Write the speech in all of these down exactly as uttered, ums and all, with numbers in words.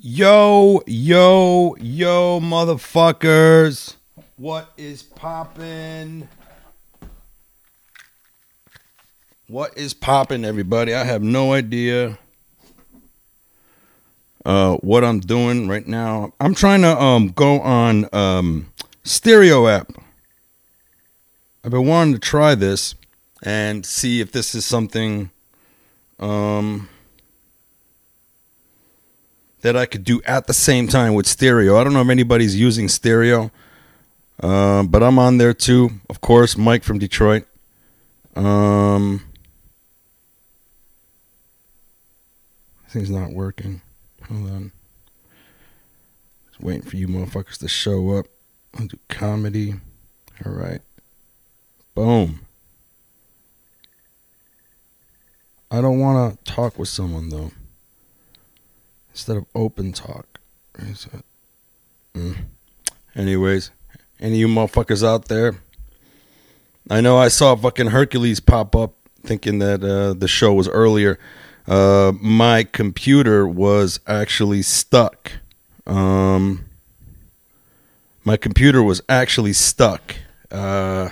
Yo, yo, yo, motherfuckers. What is poppin'? What is poppin', everybody? I have no idea uh, what I'm doing right now. I'm trying to um, go on um, Stereo app. I've been wanting to try this and see if this is something um, that I could do at the same time with Stereo. I don't know if anybody's using Stereo, uh, but I'm on there too. Of course, Mike from Detroit. Um, thing's not working. Hold on. Just waiting for you motherfuckers to show up. I'll do comedy. All right. Boom. I don't want to talk with someone, though. Instead of open talk. Mm. Anyways, any of you motherfuckers out there? I know I saw fucking Hercules pop up thinking that uh, the show was earlier. Uh, my computer was actually stuck. Um, my computer was actually stuck. Uh,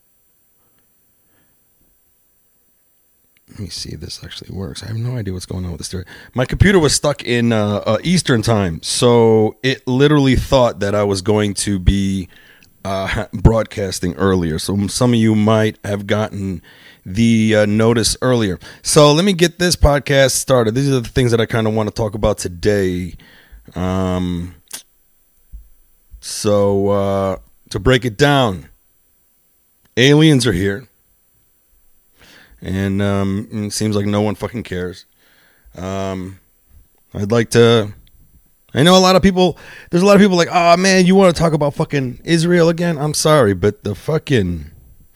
let me see if this actually works. I have no idea what's going on with this story. My computer was stuck in uh, uh, Eastern time, so it literally thought that I was going to be uh, broadcasting earlier. So some of you might have gotten the uh, notice earlier. So let me get this podcast started. These are the things that I kind of want to talk about today. Um, so uh, to break it down, aliens are here. And um, it seems like no one fucking cares. Um, I'd like to... I know a lot of people... There's a lot of people like, oh, man, you want to talk about fucking Israel again? I'm sorry, but the fucking...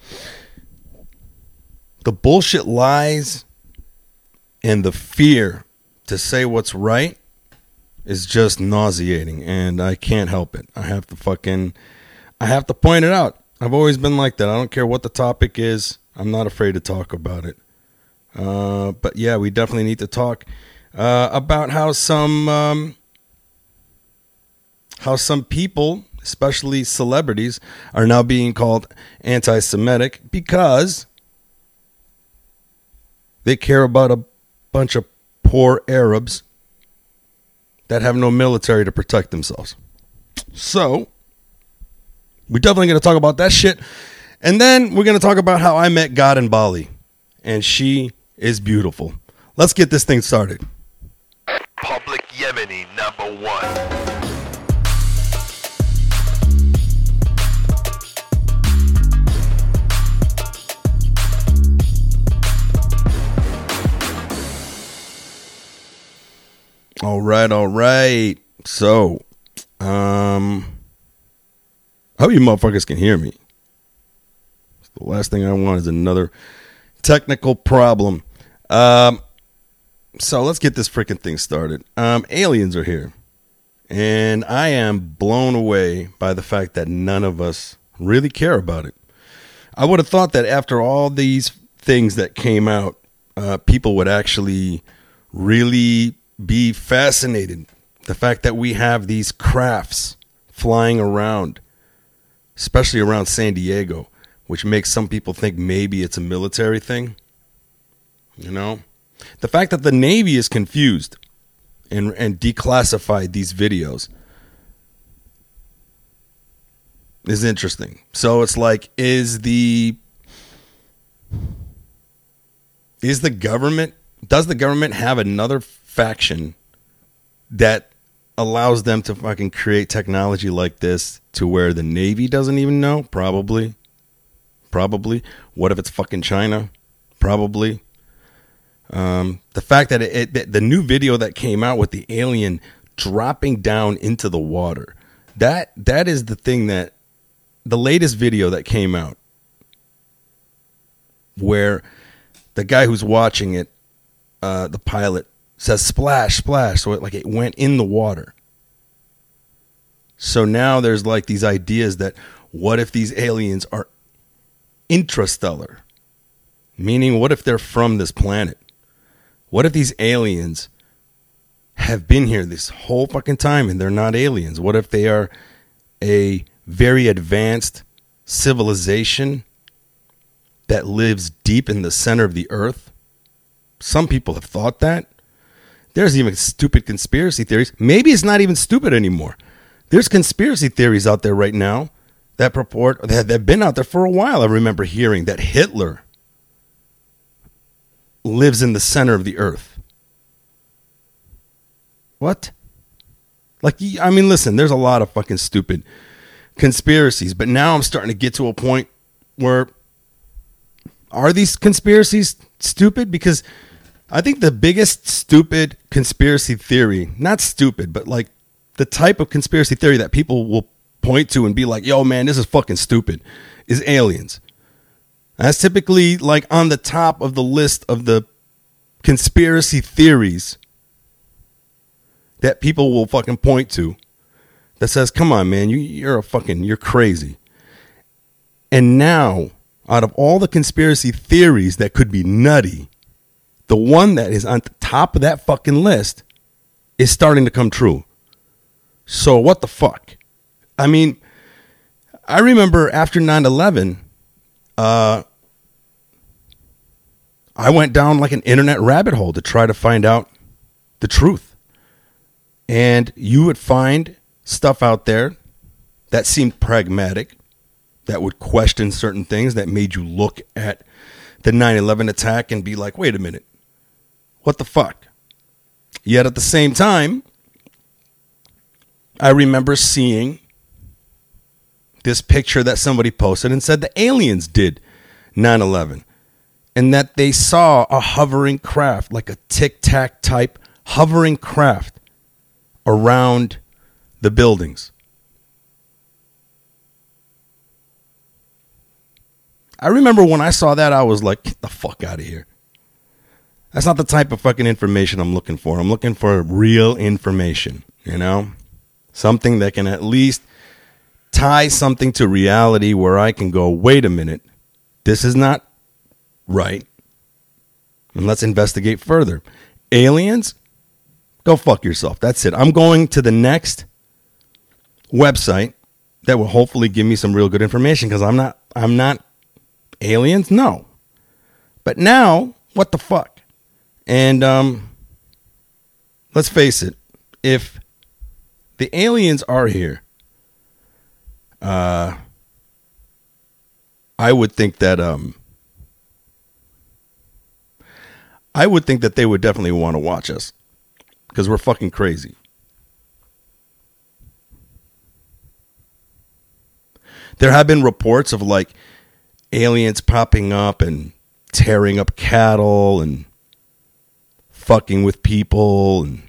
The bullshit lies and the fear to say what's right is just nauseating. And I can't help it. I have to fucking... I have to point it out. I've always been like that. I don't care what the topic is. I'm not afraid to talk about it. Uh, but yeah, we definitely need to talk uh, about how some um, how some people, especially celebrities, are now being called anti-Semitic because they care about a bunch of poor Arabs that have no military to protect themselves. So, we're definitely going to talk about that shit. And then we're going to talk about how I met God in Bali. And she is beautiful. Let's get this thing started. Public Yemeni number one. All right, all right. So, um, I hope you motherfuckers can hear me. The last thing I want is another technical problem. Um, so let's get this freaking thing started. Um, aliens are here. And I am blown away by the fact that none of us really care about it. I would have thought that after all these things that came out, uh, people would actually really be fascinated. The fact that we have these crafts flying around, especially around San Diego, which makes some people think maybe it's a military thing. You know? The fact that the Navy is confused and, and declassified these videos is interesting. So it's like, is the... Is the government... Does the government have another faction that allows them to fucking create technology like this to where the Navy doesn't even know? Probably. Probably. What if it's fucking China? Probably. Um, the fact that it, it, the new video that came out with the alien dropping down into the water, that that is the thing that the latest video that came out where the guy who's watching it, uh, the pilot, says splash, splash. So it, like it went in the water. So now there's like these ideas that what if these aliens are intrastellar? Meaning, what if they're from this planet? What if these aliens have been here this whole fucking time and they're not aliens? What if they are a very advanced civilization that lives deep in the center of the earth? Some people have thought that. There's even stupid conspiracy theories. Maybe it's not even stupid anymore. There's conspiracy theories out there right now that purport, that have been out there for a while. I remember hearing that Hitler lives in the center of the earth. What? Like, I mean, listen, there's a lot of fucking stupid conspiracies, but now I'm starting to get to a point where, are these conspiracies stupid? Because I think the biggest stupid conspiracy theory, not stupid, but like the type of conspiracy theory that people will point to and be like, yo, man, this is fucking stupid, is aliens. That's typically like on the top of the list of the conspiracy theories that people will fucking point to that says, come on, man, you, you're a fucking, you're crazy. And now, out of all the conspiracy theories that could be nutty, the one that is on the top of that fucking list is starting to come true. So what the fuck? I mean, I remember after nine eleven, uh, I went down like an internet rabbit hole to try to find out the truth. And you would find stuff out there that seemed pragmatic, that would question certain things, that made you look at the nine eleven attack and be like, wait a minute, what the fuck? Yet at the same time, I remember seeing this picture that somebody posted and said the aliens did nine eleven. And that they saw a hovering craft, like a tic-tac type hovering craft around the buildings. I remember when I saw that, I was like, get the fuck out of here. That's not the type of fucking information I'm looking for. I'm looking for real information, you know? Something that can at least tie something to reality where I can go, wait a minute, this is not right. And let's investigate further. Aliens? Go fuck yourself. That's it. I'm going to the next website that will hopefully give me some real good information, because I'm not I'm not aliens, no. But now, what the fuck? And um let's face it, if the aliens are here, uh I would think that um I would think that they would definitely want to watch us, because we're fucking crazy. There have been reports of like aliens popping up and tearing up cattle and fucking with people. And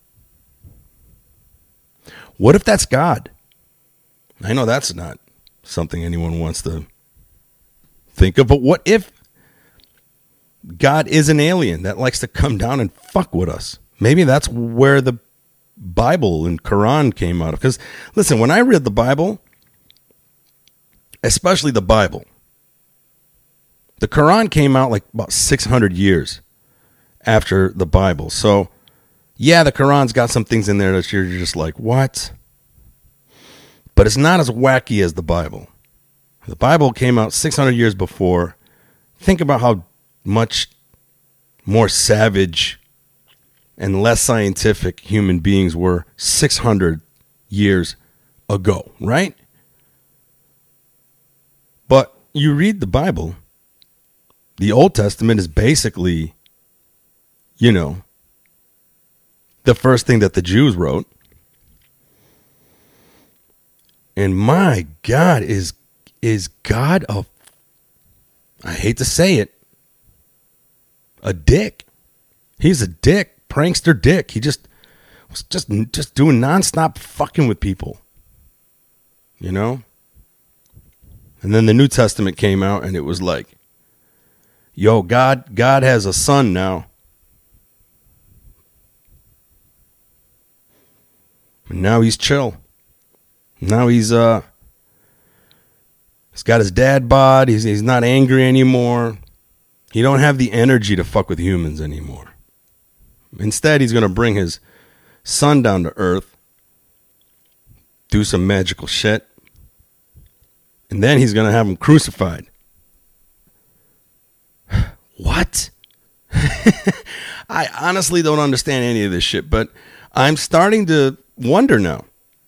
what if that's God? I know that's not something anyone wants to think of, but what if God is an alien that likes to come down and fuck with us? Maybe that's where the Bible and Quran came out of. Because, listen, when I read the Bible, especially the Bible, the Quran came out like about six hundred years after the Bible. So, yeah, the Quran's got some things in there that you're just like, what? But it's not as wacky as the Bible. The Bible came out six hundred years before. Think about how much more savage and less scientific human beings were six hundred years ago, right? But you read the Bible, the Old Testament is basically, you know, the first thing that the Jews wrote. And my God, is is God a, I hate to say it, a dick. He's a dick, prankster dick. He just was just just doing nonstop fucking with people, you know? And then the New Testament came out and it was like, yo, God, God has a son now. And now he's chill. Now he's uh he's got his dad bod. He's he's not angry anymore. He don't have the energy to fuck with humans anymore. Instead, he's going to bring his son down to Earth, do some magical shit, and then he's going to have him crucified. What? I honestly don't understand any of this shit, but I'm starting to wonder now.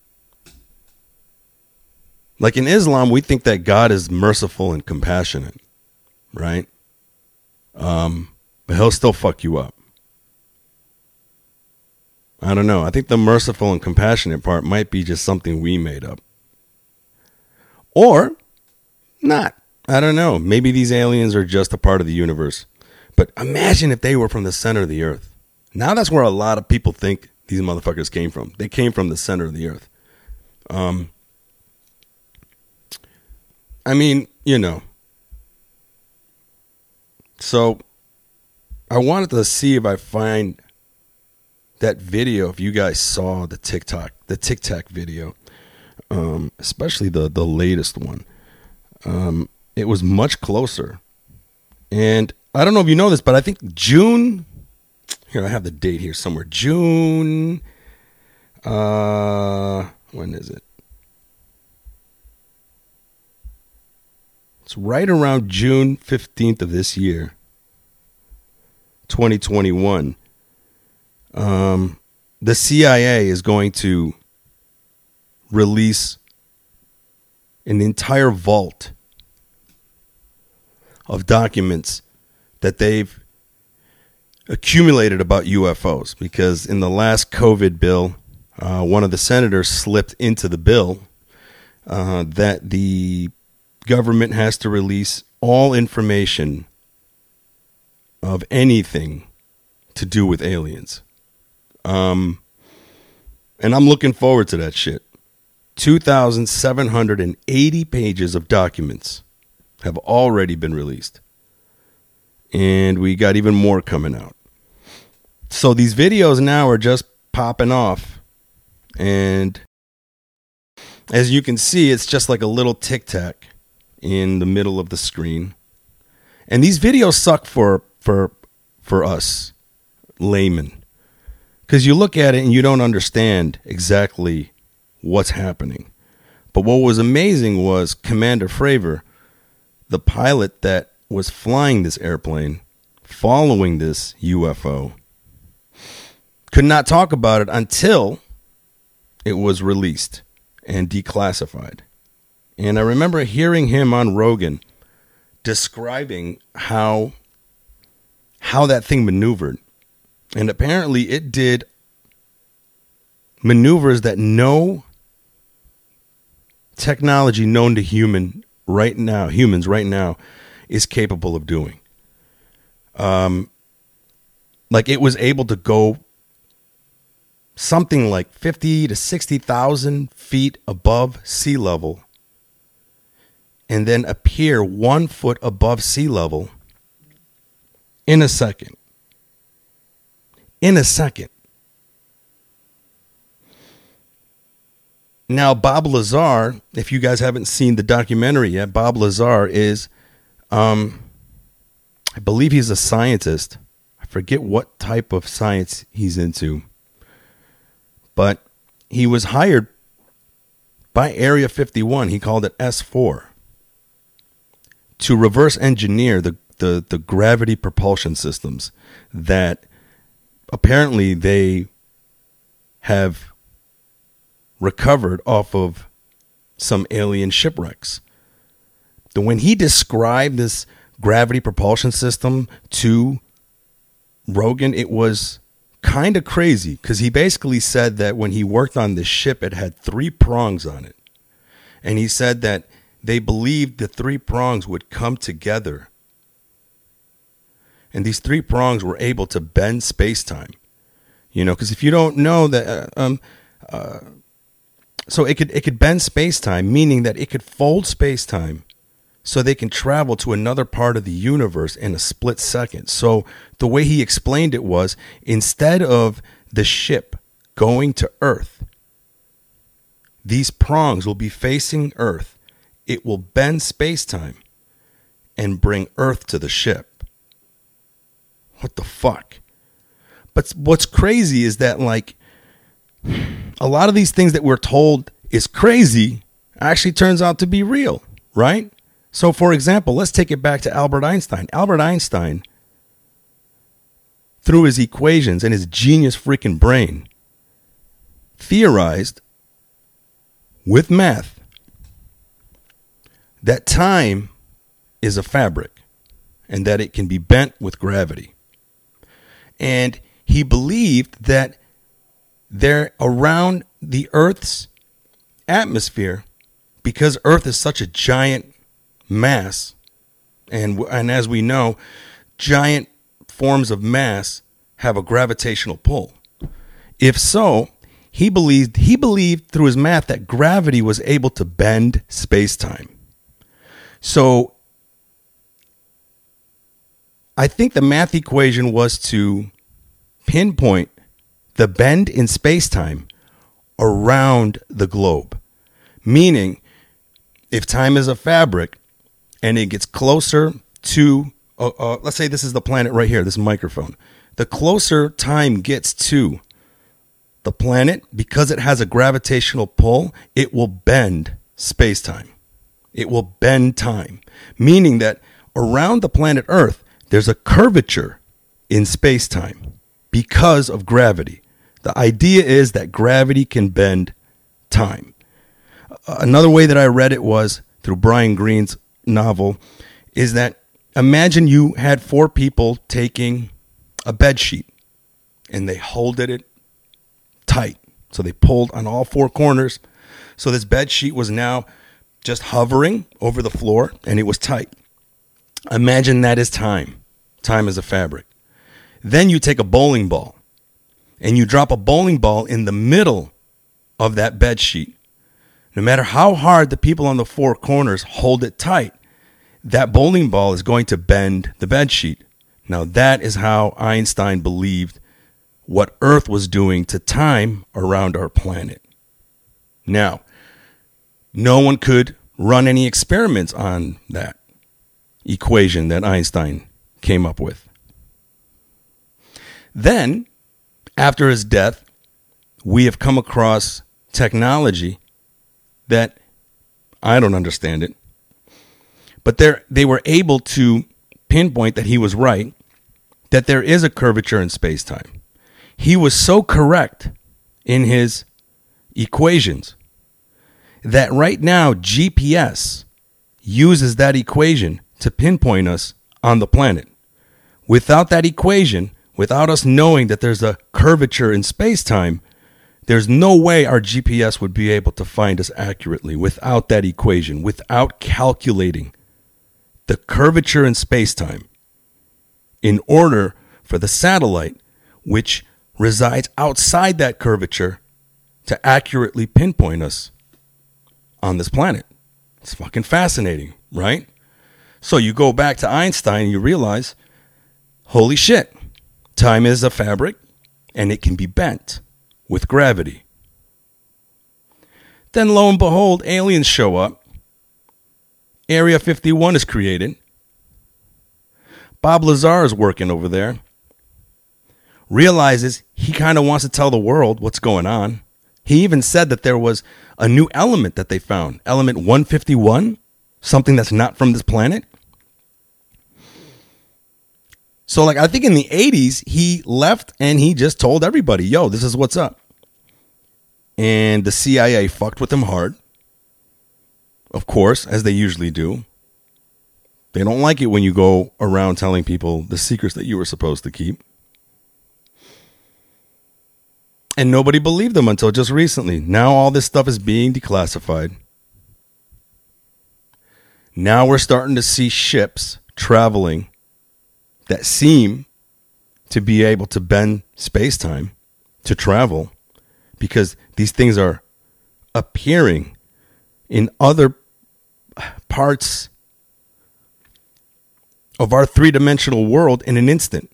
Like in Islam, we think that God is merciful and compassionate, right? Um, but he'll still fuck you up. I don't know. I think the merciful and compassionate part might be just something we made up. Or not. I don't know. Maybe these aliens are just a part of the universe. But imagine if they were from the center of the earth. Now that's where a lot of people think these motherfuckers came from. They came from the center of the earth. Um, I mean, you know. So I wanted to see if I find that video, if you guys saw the TikTok, the Tic Tac video, um, especially the, the latest one. Um, it was much closer. And I don't know if you know this, but I think June, here, I have the date here somewhere. June, uh, when is it? It's right around June fifteenth of this year, twenty twenty-one. Um, the C I A is going to release an entire vault of documents that they've accumulated about U F Os, because in the last COVID bill, uh, one of the senators slipped into the bill uh, that the government has to release all information of anything to do with aliens. Um, and I'm looking forward to that shit. two thousand seven hundred eighty pages of documents have already been released. And we got even more coming out. So these videos now are just popping off. And as you can see, it's just like a little Tic Tac in the middle of the screen. And these videos suck for for for us laymen. Because you look at it and you don't understand exactly what's happening. But what was amazing was Commander Fravor, the pilot that was flying this airplane, following this U F O, could not talk about it until it was released and declassified. And I remember hearing him on Rogan describing how how that thing maneuvered. And apparently it did maneuvers that no technology known to human right now, humans right now, is capable of doing. Um, like it was able to go something like fifty to sixty thousand feet above sea level and then appear one foot above sea level in a second. In a second. Now, Bob Lazar, if you guys haven't seen the documentary yet, Bob Lazar is, um, I believe he's a scientist. I forget what type of science he's into. But he was hired by Area fifty-one. He called it S four. To reverse engineer the, the, the gravity propulsion systems that apparently they have recovered off of some alien shipwrecks. Then when he described this gravity propulsion system to Rogan, it was kind of crazy, because he basically said that when he worked on this ship, it had three prongs on it. And he said that they believed the three prongs would come together. And these three prongs were able to bend space-time. You know, because if you don't know that, uh, um, uh, so it could it could bend space-time, meaning that it could fold space-time so they can travel to another part of the universe in a split second. So the way he explained it was, instead of the ship going to Earth, these prongs will be facing Earth. It will bend space-time and bring Earth to the ship. What the fuck? But what's crazy is that, like, a lot of these things that we're told is crazy actually turns out to be real, right? So, for example, let's take it back to Albert Einstein. Albert Einstein, through his equations and his genius freaking brain, theorized with math that time is a fabric and that it can be bent with gravity. And he believed that there around the Earth's atmosphere, because Earth is such a giant mass, and and as we know, giant forms of mass have a gravitational pull. If so, he believed he believed through his math that gravity was able to bend space-time. So I think the math equation was to pinpoint the bend in space-time around the globe. Meaning, if time is a fabric and it gets closer to, uh, uh, let's say this is the planet right here, this microphone. The closer time gets to the planet, because it has a gravitational pull, it will bend space-time. It will bend time. Meaning that around the planet Earth, there's a curvature in space-time because of gravity. The idea is that gravity can bend time. Another way that I read it was through Brian Greene's novel, is that imagine you had four people taking a bed sheet and they holded it tight. So they pulled on all four corners. So this bed sheet was now just hovering over the floor and it was tight. Imagine that is time. Time is a fabric. Then you take a bowling ball and you drop a bowling ball in the middle of that bed sheet. No matter how hard the people on the four corners hold it tight, that bowling ball is going to bend the bed sheet. Now that is how Einstein believed what Earth was doing to time around our planet. Now, no one could run any experiments on that equation that Einstein came up with. Then, after his death, we have come across technology that I don't understand it, but they they were able to pinpoint that he was right, that there is a curvature in space-time. He was so correct in his equations that right now G P S uses that equation to pinpoint us on the planet. Without that equation, without us knowing that there's a curvature in space-time, there's no way our G P S would be able to find us accurately without that equation, without calculating the curvature in space-time in order for the satellite, which resides outside that curvature, to accurately pinpoint us on this planet. It's fucking fascinating, right? So you go back to Einstein and you realize, holy shit, time is a fabric and it can be bent with gravity. Then lo and behold, aliens show up. Area fifty-one is created. Bob Lazar is working over there. Realizes he kind of wants to tell the world what's going on. He even said that there was a new element that they found. Element one fifty-one, something that's not from this planet. So like I think in the eighties, he left and he just told everybody, yo, this is what's up. And the C I A fucked with him hard. Of course, as they usually do. They don't like it when you go around telling people the secrets that you were supposed to keep. And nobody believed them until just recently. Now all this stuff is being declassified. Now we're starting to see ships traveling that seem to be able to bend space-time to travel, because these things are appearing in other parts of our three-dimensional world in an instant.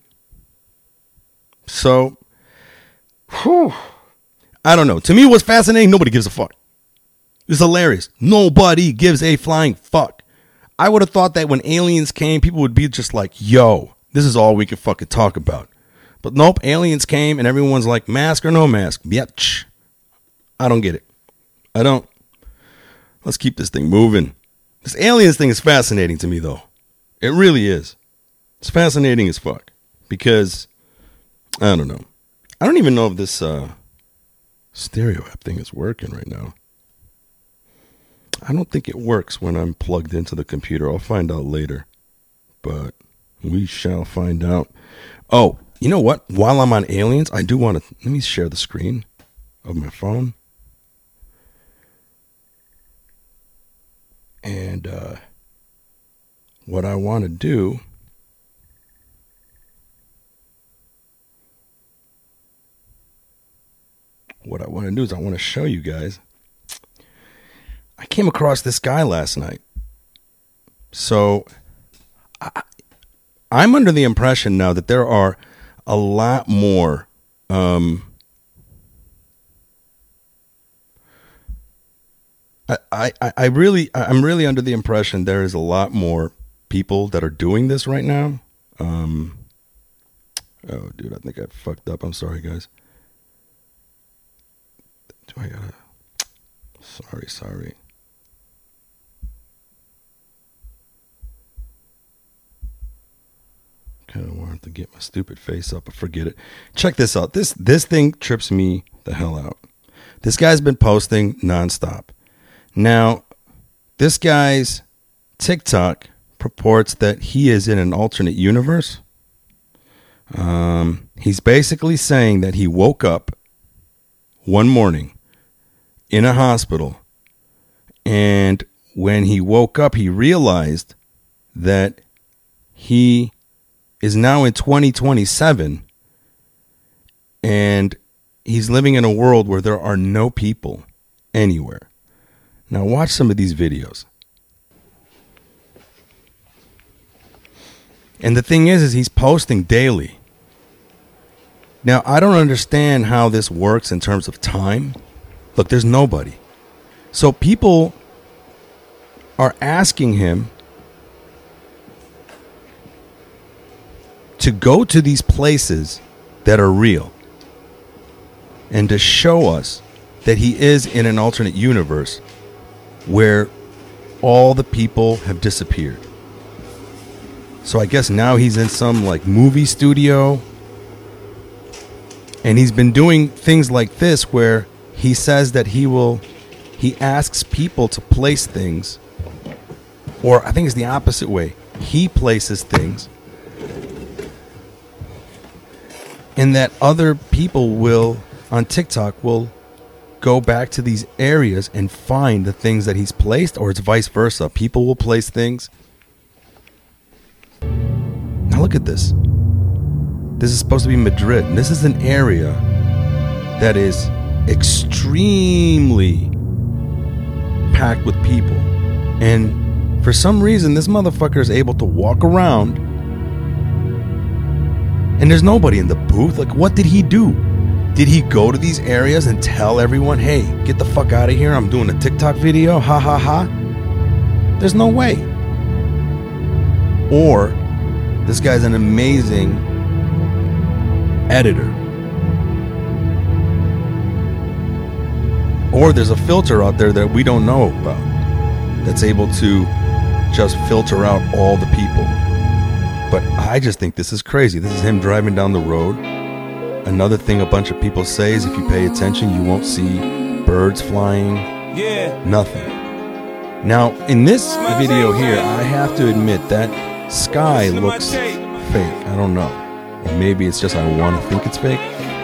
So, whew, I don't know. To me, it was fascinating. Nobody gives a fuck. It's hilarious. Nobody gives a flying fuck. I would have thought that when aliens came, people would be just like, yo, this is all we can fucking talk about. But nope, aliens came and everyone's like, mask or no mask, bitch. I don't get it. I don't. Let's keep this thing moving. This aliens thing is fascinating to me, though. It really is. It's fascinating as fuck. Because, I don't know. I don't even know if this uh, stereo app thing is working right now. I don't think it works when I'm plugged into the computer. I'll find out later. But we shall find out. Oh, you know what? While I'm on aliens, I do want to... Let me share the screen of my phone. And uh, what I want to do... What I want to do is I want to show you guys. I came across this guy last night. So I, I'm under the impression now that there are a lot more um, I, I, I really I'm really under the impression there is a lot more people that are doing this right now. Um, oh, dude, I think I fucked up. I'm sorry, guys. Do I gotta? Sorry, sorry. Kind of wanted to get my stupid face up, but forget it. Check this out. This this thing trips me the hell out. This guy's been posting nonstop. Now, this guy's TikTok purports that he is in an alternate universe. Um, he's basically saying that he woke up one morning in a hospital, and when he woke up, he realized that he is now in twenty twenty-seven, and he's living in a world where there are no people anywhere. Now watch some of these videos. And the thing is, is he's posting daily. Now, I don't understand how this works in terms of time. Look, there's nobody. So people are asking him to go to these places that are real and to show us that he is in an alternate universe where all the people have disappeared. So I guess now he's in some like movie studio, and he's been doing things like this where he says that he will, he asks people to place things, or I think it's the opposite way. He places things, and that other people will, on TikTok, will go back to these areas and find the things that he's placed, or it's vice versa. People will place things. Now look at this. This is supposed to be Madrid, and this is an area that is extremely packed with people. And for some reason, this motherfucker is able to walk around, and there's nobody in the booth. Like, what did he do? Did he go to these areas and tell everyone, hey, get the fuck out of here, I'm doing a TikTok video, ha ha ha? There's no way. Or this guy's an amazing editor. Or there's a filter out there that we don't know about that's able to just filter out all the people. But I just think this is crazy. This is him driving down the road. Another thing a bunch of people say is if you pay attention, you won't see birds flying. Yeah. Nothing. Now, in this video here, I have to admit that sky looks fake. I don't know. Or maybe it's just I want to think it's fake.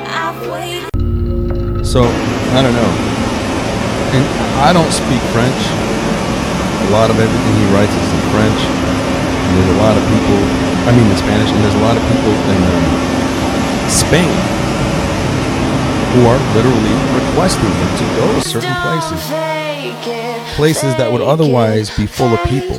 So, I don't know. And I don't speak French. A lot of everything he writes is in French. And there's a lot of people, I mean in Spanish, and there's a lot of people in um, Spain who are literally requesting him to go to certain places. Places that would otherwise be full of people.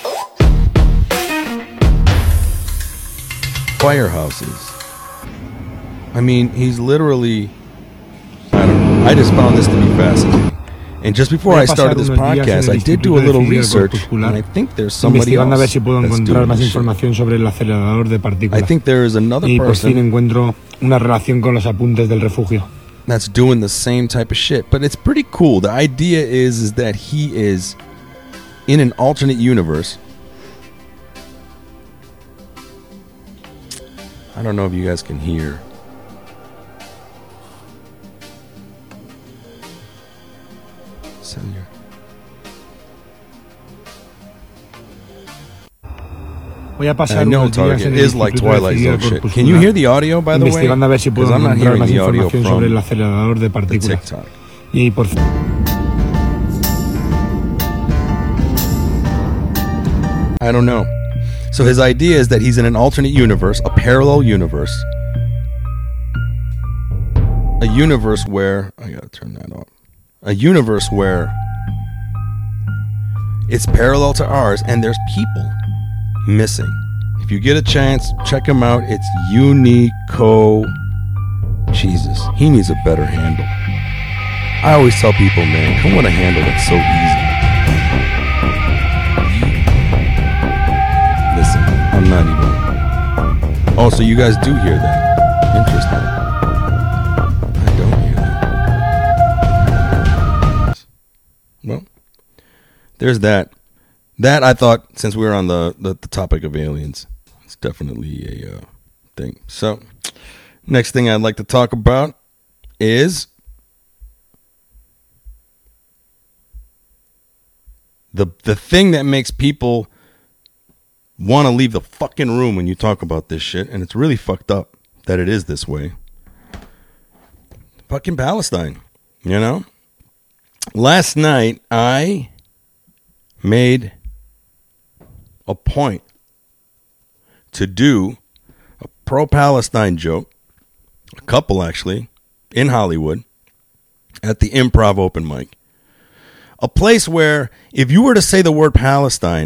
Firehouses. I mean, he's literally, I don't know. I just found this to be fascinating. And just before I started this podcast, I did do a little research, and I think there's somebody else that's doing this shit. I think there is another y por fin person. encuentro una relación con los apuntes del refugio. that's doing the same type of shit. But it's pretty cool. The idea is, is that he is in an alternate universe. I don't know if you guys can hear. Send your... Voy a pasar I know unos días Target en el is like Instituto de Twilight Ciencia Zone shit. Corpuscular, Can you hear the audio, by the way? investigando a ver si puedo Because I'm not encontrar hearing más the audio información sobre el from acelerador de the partículas. TikTok. Y por I don't know. So his idea is that he's in an alternate universe, a parallel universe. A universe where... I gotta turn that off. A universe where it's parallel to ours and there's people missing. If you get a chance, check him out. It's Unico. Jesus, he needs a better handle. I always tell people, man, come with a handle that's so easy. Listen, I'm not even... Oh, so you guys do hear that. Interesting. I don't hear that. Well, there's that. That, I thought, since we were on the, the, the topic of aliens, it's definitely a uh, thing. So, next thing I'd like to talk about is the the thing that makes people want to leave the fucking room when you talk about this shit, and it's really fucked up that it is this way. Fucking Palestine, you know? Last night, I made a point to do a pro-Palestine joke, a couple actually, in Hollywood, at the Improv open mic. A place where if you were to say the word Palestine,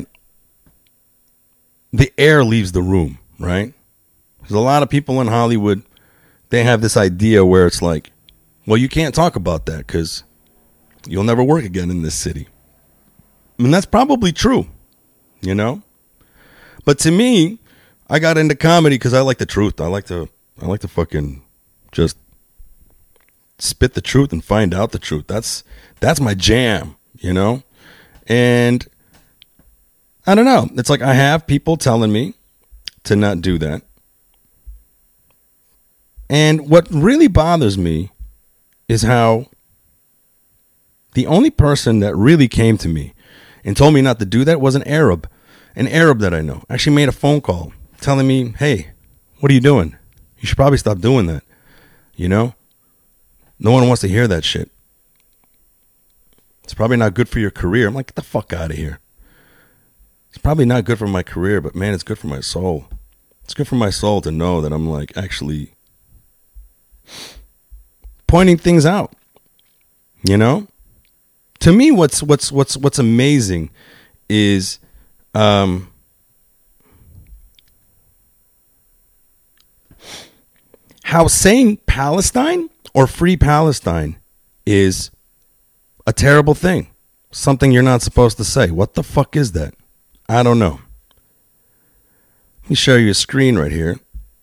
the air leaves the room, right? There's a lot of people in Hollywood, they have this idea where it's like, well, you can't talk about that because you'll never work again in this city. And that's probably true, you know? But to me, I got into comedy because I like the truth. I like to, I like to fucking just spit the truth and find out the truth. That's, that's my jam, you know? And I don't know. It's like I have people telling me to not do that. And what really bothers me is how the only person that really came to me and told me not to do that was an Arab. An Arab that I know actually made a phone call telling me, hey, what are you doing? You should probably stop doing that. You know? No one wants to hear that shit. It's probably not good for your career. I'm like, get the fuck out of here. It's probably not good for my career, but man, it's good for my soul. It's good for my soul to know that I'm like actually pointing things out. You know? To me, what's what's what's what's amazing is um, how saying Palestine or free Palestine is a terrible thing. Something you're not supposed to say. What the fuck is that? I don't know. Let me show you a screen right here.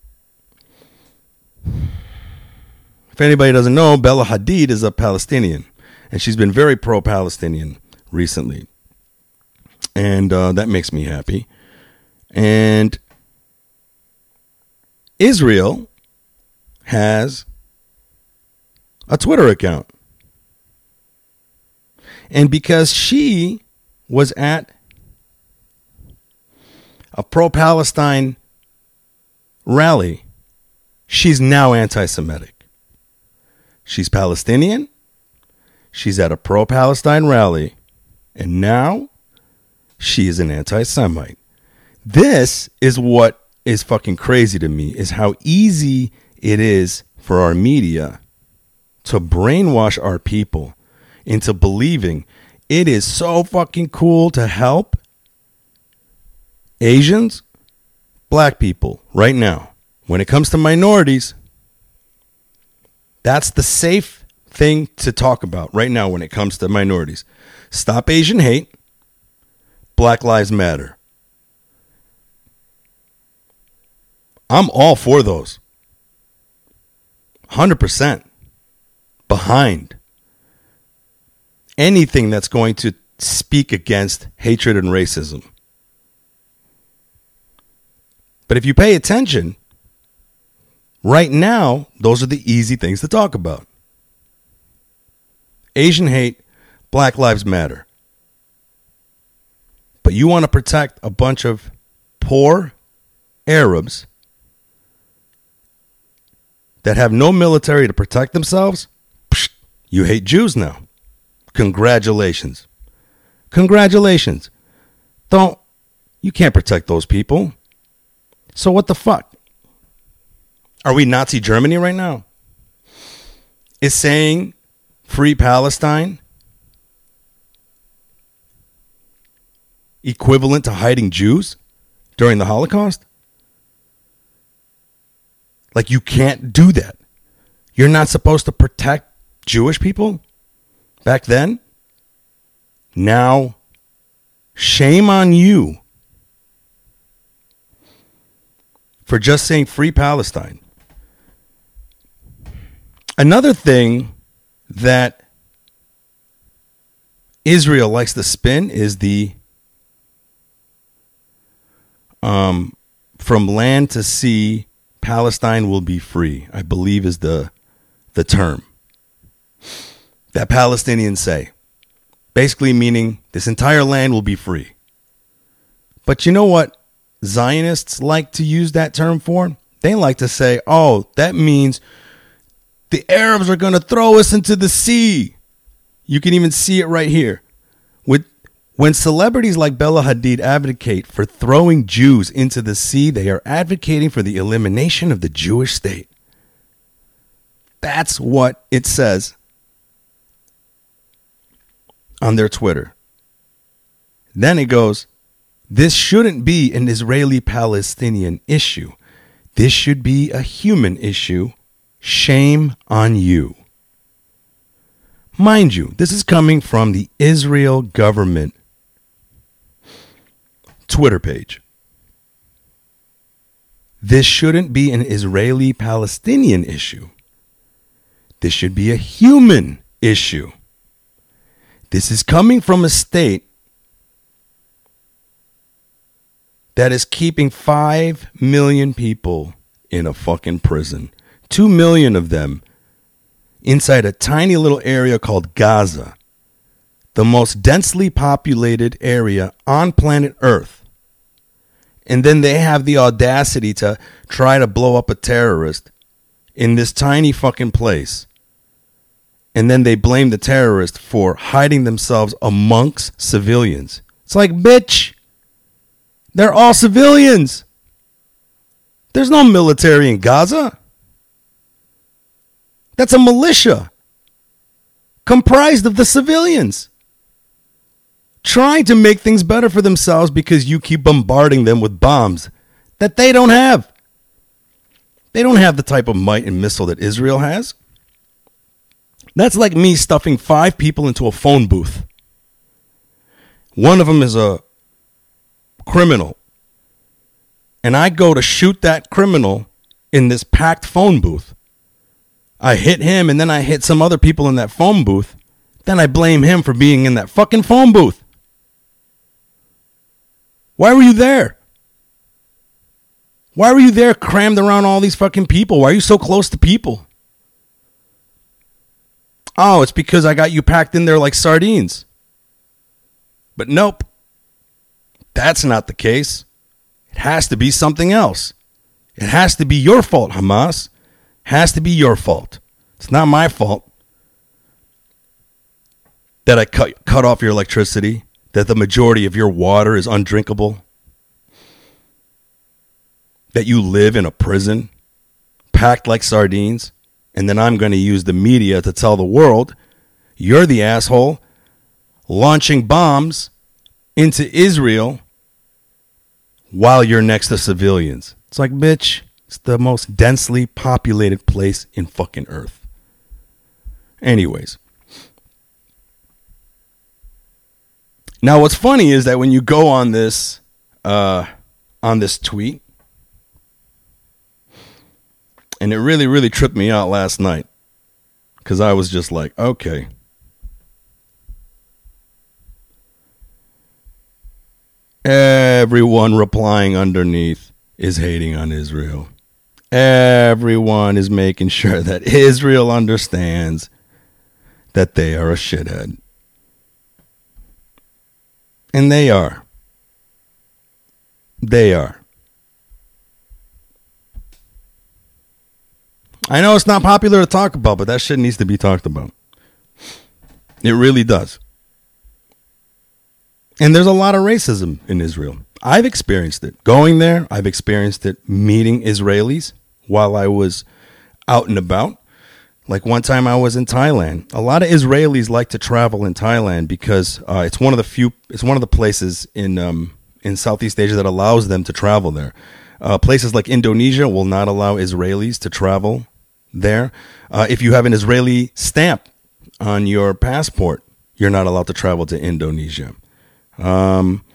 If anybody doesn't know, Bella Hadid is a Palestinian. And she's been very pro-Palestinian recently. And uh, that makes me happy. And Israel has a Twitter account. And because she was at a pro-Palestine rally, she's now anti-Semitic. She's Palestinian. She's at a pro-Palestine rally. And now she is an anti-Semite. This is what is fucking crazy to me, is how easy it is for our media to brainwash our people into believing it is so fucking cool to help Asians, black people right now. When it comes to minorities, that's the safe thing to talk about right now when it comes to minorities. Stop Asian hate. Black Lives Matter. I'm all for those. one hundred percent. behind anything that's going to speak against hatred and racism. But if you pay attention, right now, those are the easy things to talk about. Asian hate, Black Lives Matter. But you want to protect a bunch of poor Arabs that have no military to protect themselves? Psh, you hate Jews now. Congratulations. Congratulations. Don't, you can't protect those people. So what the fuck? Are we Nazi Germany right now? Is saying free Palestine equivalent to hiding Jews during the Holocaust? Like, you can't do that. You're not supposed to protect Jewish people back then? Now, shame on you for just saying free Palestine. Another thing that Israel likes to spin is the um, from land to sea, Palestine will be free, I believe is the the term that Palestinians say. Basically meaning this entire land will be free. But you know what Zionists like to use that term for? They like to say, oh, that means the Arabs are going to throw us into the sea. You can even see it right here. With When celebrities like Bella Hadid advocate for throwing Jews into the sea, they are advocating for the elimination of the Jewish state. That's what it says on their Twitter. Then it goes, this shouldn't be an Israeli-Palestinian issue. This should be a human issue. Shame on you. Mind you, this is coming from the Israel government Twitter page. This shouldn't be an Israeli-Palestinian issue. This should be a human issue. This is coming from a state that is keeping five million people in a fucking prison. Two million of them inside a tiny little area called Gaza, the most densely populated area on planet Earth. And then they have the audacity to try to blow up a terrorist in this tiny fucking place. And then they blame the terrorist for hiding themselves amongst civilians. It's like, bitch, they're all civilians. There's no military in Gaza. That's a militia comprised of the civilians trying to make things better for themselves because you keep bombarding them with bombs that they don't have. They don't have the type of might and missile that Israel has. That's like me stuffing five people into a phone booth. One of them is a criminal. And I go to shoot that criminal in this packed phone booth. I hit him and then I hit some other people in that phone booth. Then I blame him for being in that fucking phone booth. Why were you there? Why were you there crammed around all these fucking people? Why are you so close to people? Oh, it's because I got you packed in there like sardines. But nope. That's not the case. It has to be something else. It has to be your fault, Hamas. It has to be your fault. It's not my fault that I cut, cut off your electricity, that the majority of your water is undrinkable, that you live in a prison packed like sardines, and then I'm going to use the media to tell the world you're the asshole launching bombs into Israel while you're next to civilians. It's like, bitch, it's the most densely populated place in fucking Earth. Anyways. Now, what's funny is that when you go on this, uh, on this tweet, and it really, really tripped me out last night, because I was just like, okay. Everyone replying underneath is hating on Israel. Everyone is making sure that Israel understands that they are a shithead. And they are. They are. I know it's not popular to talk about, but that shit needs to be talked about. It really does. And there's a lot of racism in Israel. I've experienced it. Going there, I've experienced it meeting Israelis while I was out and about. Like one time I was in Thailand. A lot of Israelis like to travel in Thailand because uh, it's one of the few, it's one of the places in um, in Southeast Asia that allows them to travel there. Uh, places like Indonesia will not allow Israelis to travel there. Uh, if you have an Israeli stamp on your passport, you're not allowed to travel to Indonesia. Um,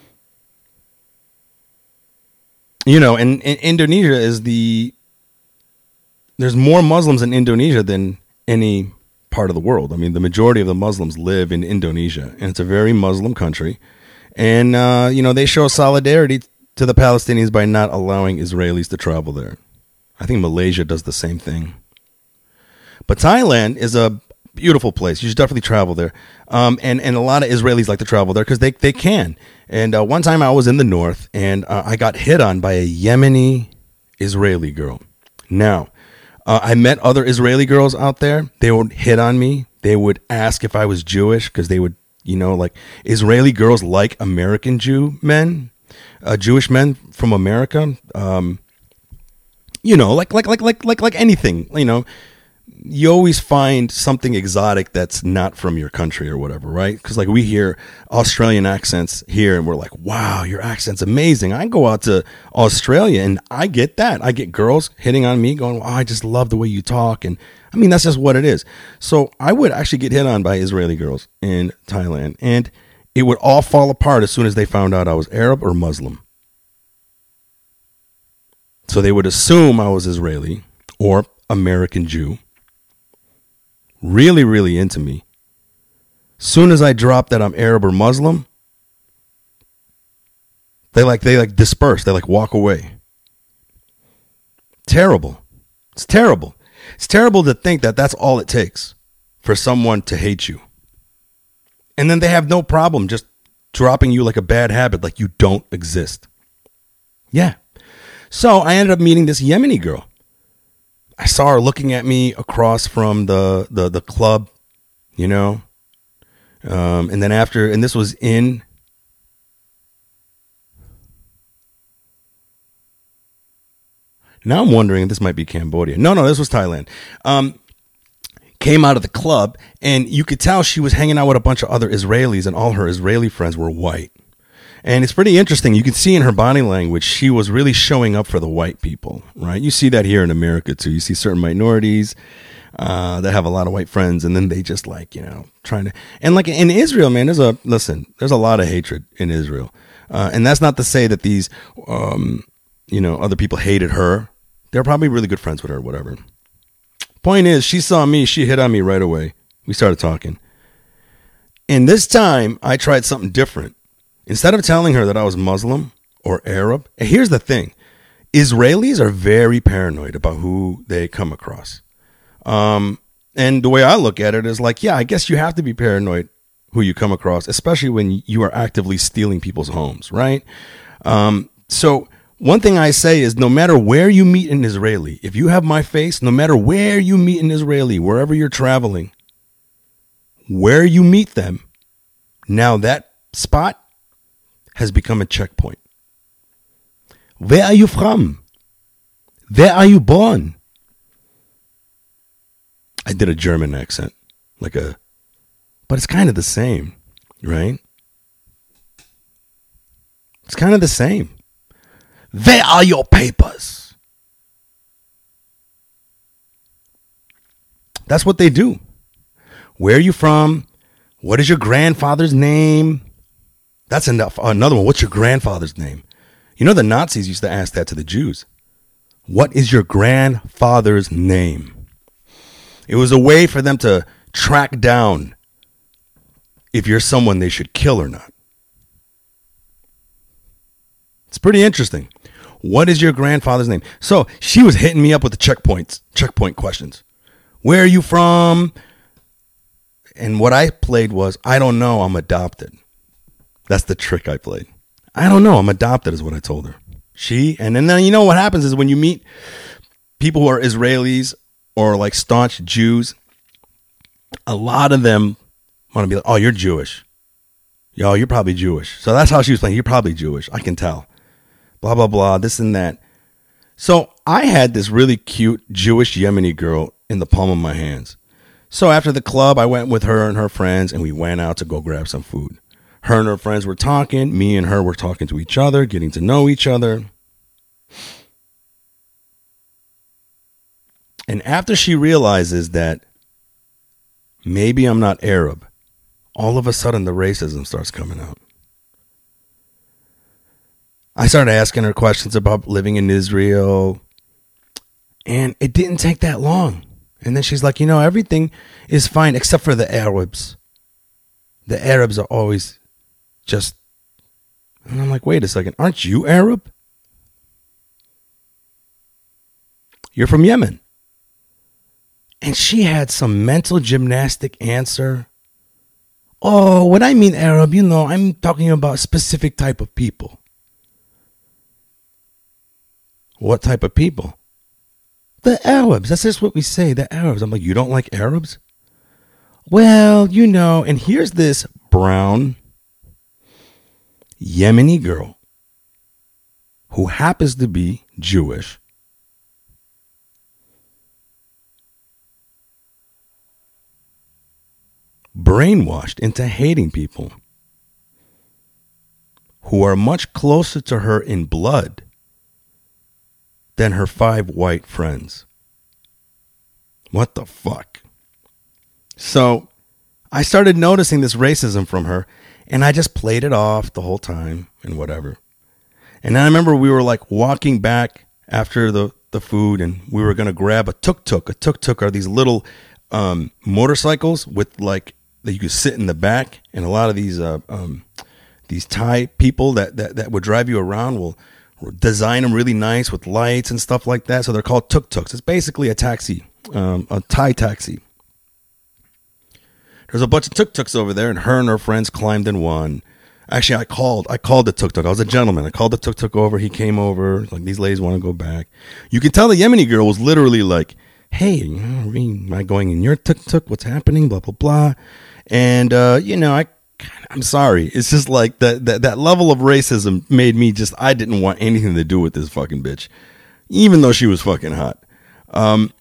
you know, and, and Indonesia is the, there's more Muslims in Indonesia than any part of the world. I mean, the majority of the Muslims live in Indonesia, and it's a very Muslim country. And, uh, you know, they show solidarity to the Palestinians by not allowing Israelis to travel there. I think Malaysia does the same thing. But Thailand is a beautiful place. You should definitely travel there. Um, and, and a lot of Israelis like to travel there because they, they can. And uh, one time I was in the north, and uh, I got hit on by a Yemeni Israeli girl. Now, uh, I met other Israeli girls out there. They would hit on me. They would ask if I was Jewish because they would, you know, like Israeli girls like American Jew men, uh, Jewish men from America. Um, you know, like like like like like like anything, you know. You always find something exotic that's not from your country or whatever, right? Because like we hear Australian accents here and we're like, wow, your accent's amazing. I go out to Australia and I get that. I get girls hitting on me going, oh, I just love the way you talk. And I mean, that's just what it is. So I would actually get hit on by Israeli girls in Thailand, and it would all fall apart as soon as they found out I was Arab or Muslim. So they would assume I was Israeli or American Jew. Really, really into me. Soon as I drop that I'm Arab or Muslim, they like they like disperse. They like walk away. Terrible. It's terrible. It's terrible to think that that's all it takes for someone to hate you. And then they have no problem just dropping you like a bad habit, like you don't exist. Yeah. So I ended up meeting this Yemeni girl. I saw her looking at me across from the, the, the club, you know, um, and then after, and this was in, now I'm wondering if this might be Cambodia. No, no, this was Thailand. Um, came out of the club, and you could tell she was hanging out with a bunch of other Israelis, and all her Israeli friends were white. And it's pretty interesting. You can see in her body language, she was really showing up for the white people, right? You see that here in America, too. You see certain minorities uh, that have a lot of white friends, and then they just like, you know, trying to. And like in Israel, man, there's a, listen, there's a lot of hatred in Israel. Uh, and that's not to say that these, um, you know, other people hated her. They're probably really good friends with her, whatever. Point is, she saw me, she hit on me right away. We started talking. And this time, I tried something different. Instead of telling her that I was Muslim or Arab, and here's the thing. Israelis are very paranoid about who they come across. Um, and the way I look at it is like, yeah, I guess you have to be paranoid who you come across, especially when you are actively stealing people's homes, right? Um, so one thing I say is no matter where you meet an Israeli, if you have my face, no matter where you meet an Israeli, wherever you're traveling, where you meet them, now that spot has become a checkpoint. Where are you from? Where are you born? I did a German accent, like a, but it's kind of the same, right? It's kind of the same. Where are your papers? That's what they do. Where are you from? What is your grandfather's name? That's enough. Another one. What's your grandfather's name? You know, the Nazis used to ask that to the Jews. What is your grandfather's name? It was a way for them to track down if you're someone they should kill or not. It's pretty interesting. What is your grandfather's name? So she was hitting me up with the checkpoints, checkpoint questions. Where are you from? And what I played was, I don't know, I'm adopted. That's the trick I played. I don't know, I'm adopted is what I told her. She, and then, then you know what happens is when you meet people who are Israelis or like staunch Jews, a lot of them want to be like, oh, you're Jewish. Yo, you're probably Jewish. So that's how she was playing. You're probably Jewish. I can tell. Blah, blah, blah, this and that. So I had this really cute Jewish Yemeni girl in the palm of my hands. So after the club, I went with her and her friends, and we went out to go grab some food. Her and her friends were talking. Me and her were talking to each other, getting to know each other. And after she realizes that maybe I'm not Arab, all of a sudden the racism starts coming out. I started asking her questions about living in Israel, and it didn't take that long. And then she's like, you know, everything is fine except for the Arabs. The Arabs are always just... And I'm like, wait a second, aren't you Arab? You're from Yemen. And she had some mental gymnastic answer. Oh, when I mean Arab, you know, I'm talking about a specific type of people. What type of people? The Arabs. That's just what we say, the Arabs. I'm like, you don't like Arabs? Well, you know, and here's this brown Yemeni girl who happens to be Jewish. Brainwashed into hating people who are much closer to her in blood than her five white friends. What the fuck? So I started noticing this racism from her, and I just played it off the whole time and whatever. And then I remember we were like walking back after the, the food, and we were going to grab a tuk-tuk. A tuk-tuk are these little um, motorcycles with like, that you could sit in the back, and a lot of these uh, um, these Thai people that, that, that would drive you around will design them really nice with lights and stuff like that. So they're called tuk-tuks. It's basically a taxi, um, a Thai taxi. There's a bunch of tuk-tuks over there, and her and her friends climbed in one. Actually, I called. I called the tuk-tuk. I was a gentleman. I called the tuk-tuk over. He came over. Like, these ladies want to go back. You can tell the Yemeni girl was literally like, hey, you know, am I going in your tuk-tuk? What's happening? Blah, blah, blah. And, uh, you know, I, I'm sorry. It's just like that, that, that level of racism made me just, I didn't want anything to do with this fucking bitch, even though she was fucking hot. Um,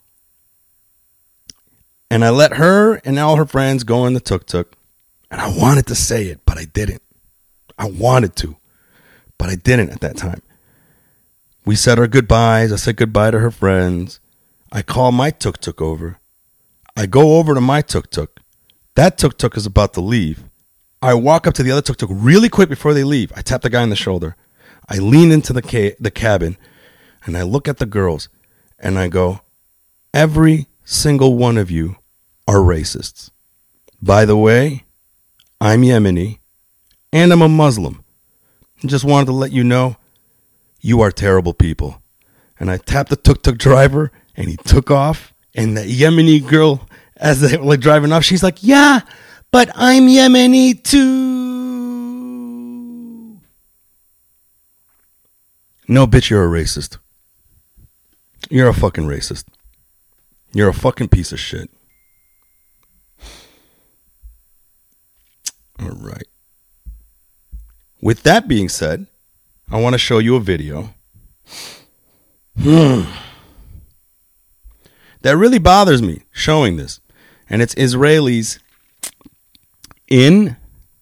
and I let her and all her friends go in the tuk-tuk, and I wanted to say it, but I didn't. I wanted to, but I didn't at that time. We said our goodbyes. I said goodbye to her friends. I call my tuk-tuk over. I go over to my tuk-tuk. That tuk-tuk is about to leave. I walk up to the other tuk-tuk really quick before they leave. I tap the guy on the shoulder. I lean into the ca- the cabin, and I look at the girls, and I go, every single one of you are racists. By the way, I'm Yemeni, and I'm a Muslim. I just wanted to let you know, you are terrible people. And I tapped the tuk-tuk driver, and he took off, and the Yemeni girl, as they were like driving off, she's like, yeah, but I'm Yemeni too. No, bitch, you're a racist. You're a fucking racist. You're a fucking piece of shit. All right. With that being said, I want to show you a video. Hmm. That really bothers me showing this. And it's Israelis in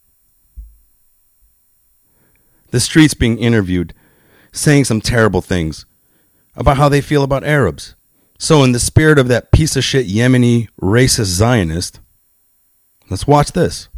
the streets being interviewed, saying some terrible things about how they feel about Arabs. So in the spirit of that piece of shit Yemeni racist Zionist, let's watch this.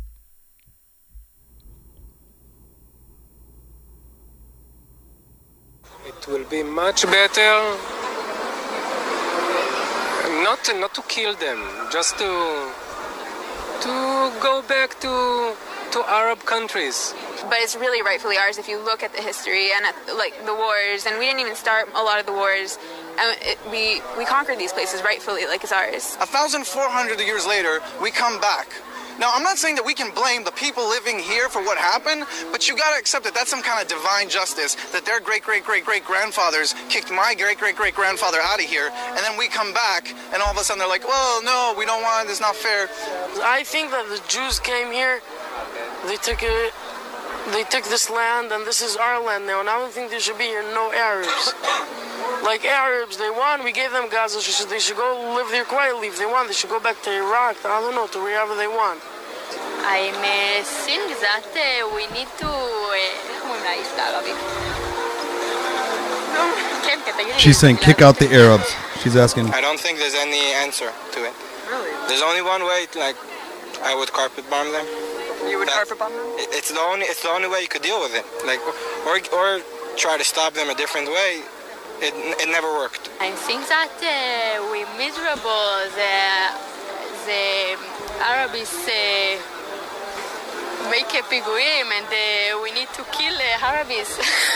It will be much better not to, not to kill them, just to to go back to to Arab countries. But it's really rightfully ours if you look at the history and at like the wars, and we didn't even start a lot of the wars, and it, we we conquered these places rightfully, like it's ours. one thousand four hundred years later, we come back. Now, I'm not saying that we can blame the people living here for what happened, but you gotta accept that that's some kind of divine justice, that their great-great-great-great-grandfathers kicked my great-great-great-grandfather out of here, and then we come back, and all of a sudden they're like, well, no, we don't want it, it's not fair. I think that the Jews came here, they took it, they took this land, and this is our land now, and I don't think there should be here no Arabs. Like Arabs, they won, we gave them Gaza, they should, they should go live there quietly. If they want, they should go back to Iraq, I don't know, to wherever they want. I'm uh, think that uh, we need to... איך אומרים להעיף את הערבים? כן, כן, תגידי. She's saying kick out the Arabs. She's asking. I don't think there's any answer to it. Really? There's only one way, like, I would carpet bomb them. You would That- carpet bomb them? It- It's the only, it's the only way you could deal with it. Like, or, or try to stop them a different way. It, it never worked. I think that uh, we miserable. The the Arabs uh, make a פיגועים, and uh, we need to kill uh, Arabs.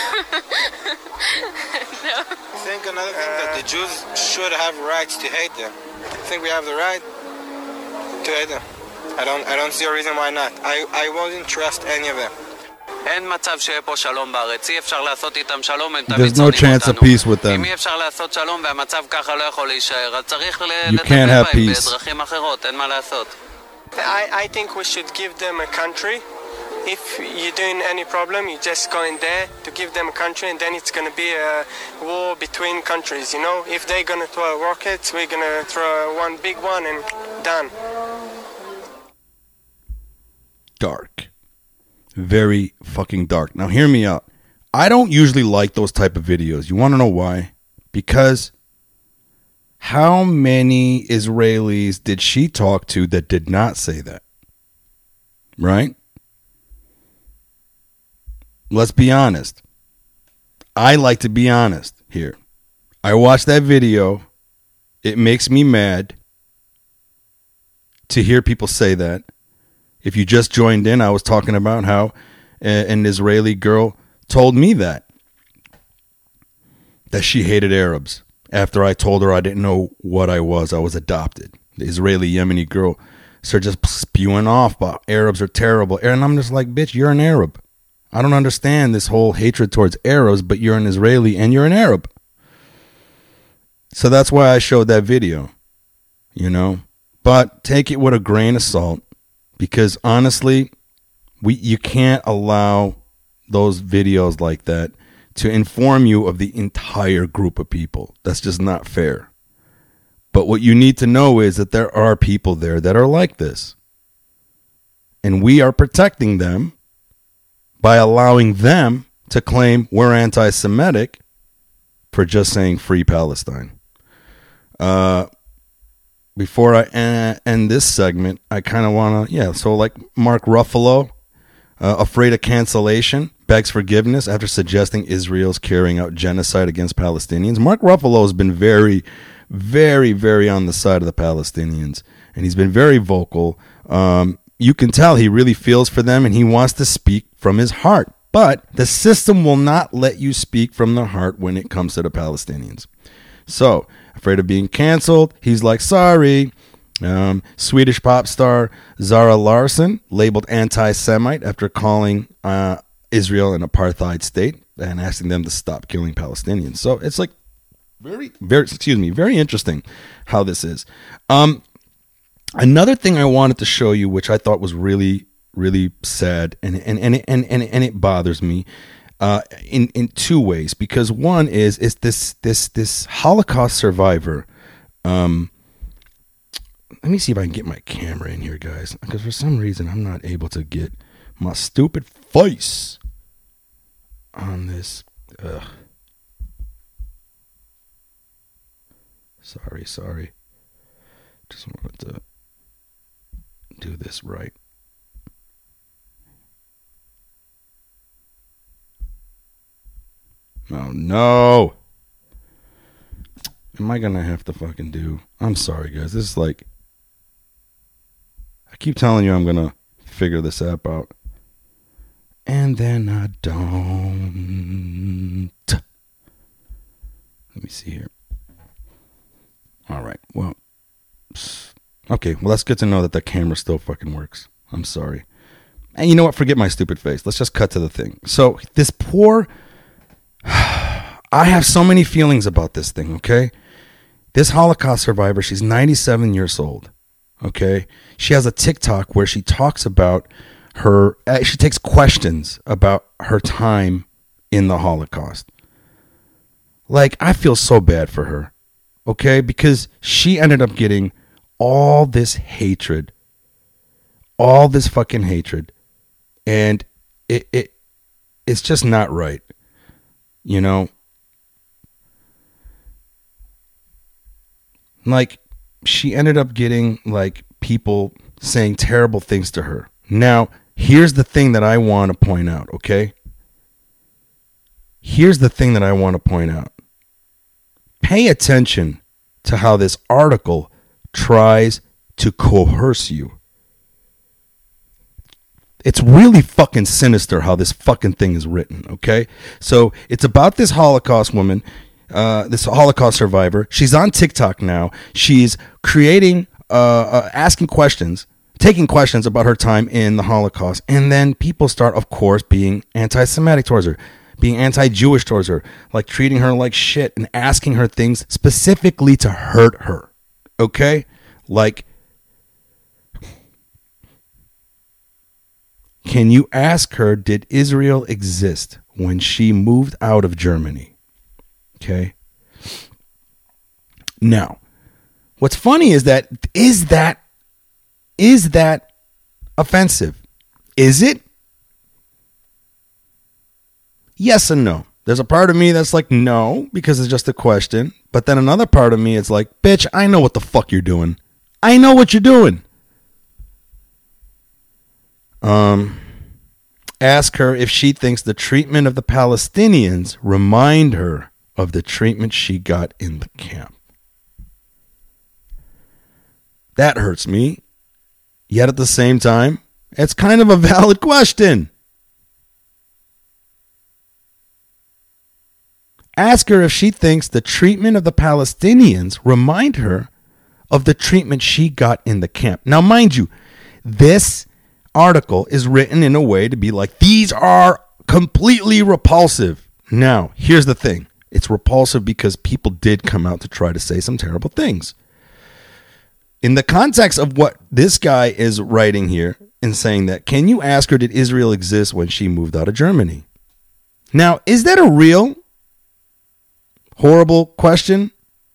No. I think another thing that the Jews should have rights to hate them. I think we have the right to hate them. I don't, I don't see a reason why not. I, I wouldn't trust any of them. אין מצב שיהיה פה שלום בארץ, אי אפשר לעשות איתם שלום, הם There's תמיד no שונאים chance of אותנו. peace with them. אם אי אפשר לעשות שלום והמצב ככה לא יכול להישאר, אז צריך ל- You לטפל can't have בהם peace. בדרכים אחרות, אין מה לעשות. I, I think we should give them a country. If you're doing any problem, you just go in there to give them a country, and then it's going to be a war between countries, you know? If they're going to throw rockets, we're going to throw one big one and done. Dark. Very fucking dark. Now hear me out. I don't usually like those type of videos. You want to know why? Because how many Israelis did she talk to that did not say that? Right? Let's be honest. I like to be honest here. I watched that video. It makes me mad to hear people say that. If you just joined in, I was talking about how an Israeli girl told me that. That she hated Arabs. After I told her I didn't know what I was, I was adopted. The Israeli Yemeni girl started just spewing off about Arabs are terrible. And I'm just like, bitch, you're an Arab. I don't understand this whole hatred towards Arabs, but you're an Israeli and you're an Arab. So that's why I showed that video, you know. But take it with a grain of salt. Because honestly, we you can't allow those videos like that to inform you of the entire group of people. That's just not fair. But what you need to know is that there are people there that are like this. And we are protecting them by allowing them to claim we're anti-Semitic for just saying free Palestine. Uh... Before I end this segment, I kind of want to, yeah, so like Mark Ruffalo, uh, afraid of cancellation, begs forgiveness after suggesting Israel's carrying out genocide against Palestinians. Mark Ruffalo has been very, very, very on the side of the Palestinians, and he's been very vocal. Um, you can tell he really feels for them, and he wants to speak from his heart. But the system will not let you speak from the heart when it comes to the Palestinians. So, afraid of being canceled, he's like, sorry. Um, Swedish pop star Zara Larsson labeled anti-Semite after calling uh, Israel an apartheid state and asking them to stop killing Palestinians. So it's like very, very, excuse me, very interesting how this is. Um, another thing I wanted to show you, which I thought was really, really sad, and and and and and, and it bothers me. Uh, in, in two ways, because one is is this this this Holocaust survivor. Um, let me see if I can get my camera in here, guys, because for some reason I'm not able to get my stupid face on this. Ugh. Sorry, sorry. Just wanted to do this right. Oh, no. am I gonna have to fucking do? I'm sorry, guys. This is like, I keep telling you I'm gonna figure this app out, and then I don't. Let me see here. All right. Well, okay. Well, that's good to know that the camera still fucking works. I'm sorry. And you know what? Forget my stupid face. Let's just cut to the thing. So this poor, I have so many feelings about this thing. Okay. This Holocaust survivor, she's ninety-seven years old. Okay. She has a TikTok where she talks about her, uh, she takes questions about her time in the Holocaust. Like, I feel so bad for her. Okay. Because she ended up getting all this hatred, all this fucking hatred. And it, it, it's just not right. You know, like, she ended up getting like people saying terrible things to her. Now, here's the thing that I want to point out, okay? Here's the thing that I want to point out. Pay attention to how this article tries to coerce you. It's really fucking sinister how this fucking thing is written, okay? So it's about this Holocaust woman, uh, this Holocaust survivor. She's on TikTok now. She's creating, uh, uh, asking questions, taking questions about her time in the Holocaust. And then people start, of course, being anti-Semitic towards her, being anti-Jewish towards her, like treating her like shit and asking her things specifically to hurt her, okay? Like, can you ask her, did Israel exist when she moved out of Germany? Okay. Now, what's funny is that, is that, is that offensive? Is it? Yes and no. There's a part of me that's like, no, because it's just a question. But then another part of me is like, bitch, I know what the fuck you're doing. I know what you're doing. Um, ask her if she thinks the treatment of the Palestinians remind her of the treatment she got in the camp. That hurts me. Yet at the same time, it's kind of a valid question. Ask her if she thinks the treatment of the Palestinians remind her of the treatment she got in the camp. Now, mind you, this article is written in a way to be like, these are completely repulsive. Now, here's the thing. It's repulsive because people did come out to try to say some terrible things. In the context of what this guy is writing here and saying that, can you ask her, did Israel exist when she moved out of Germany? Now, is that a real horrible question?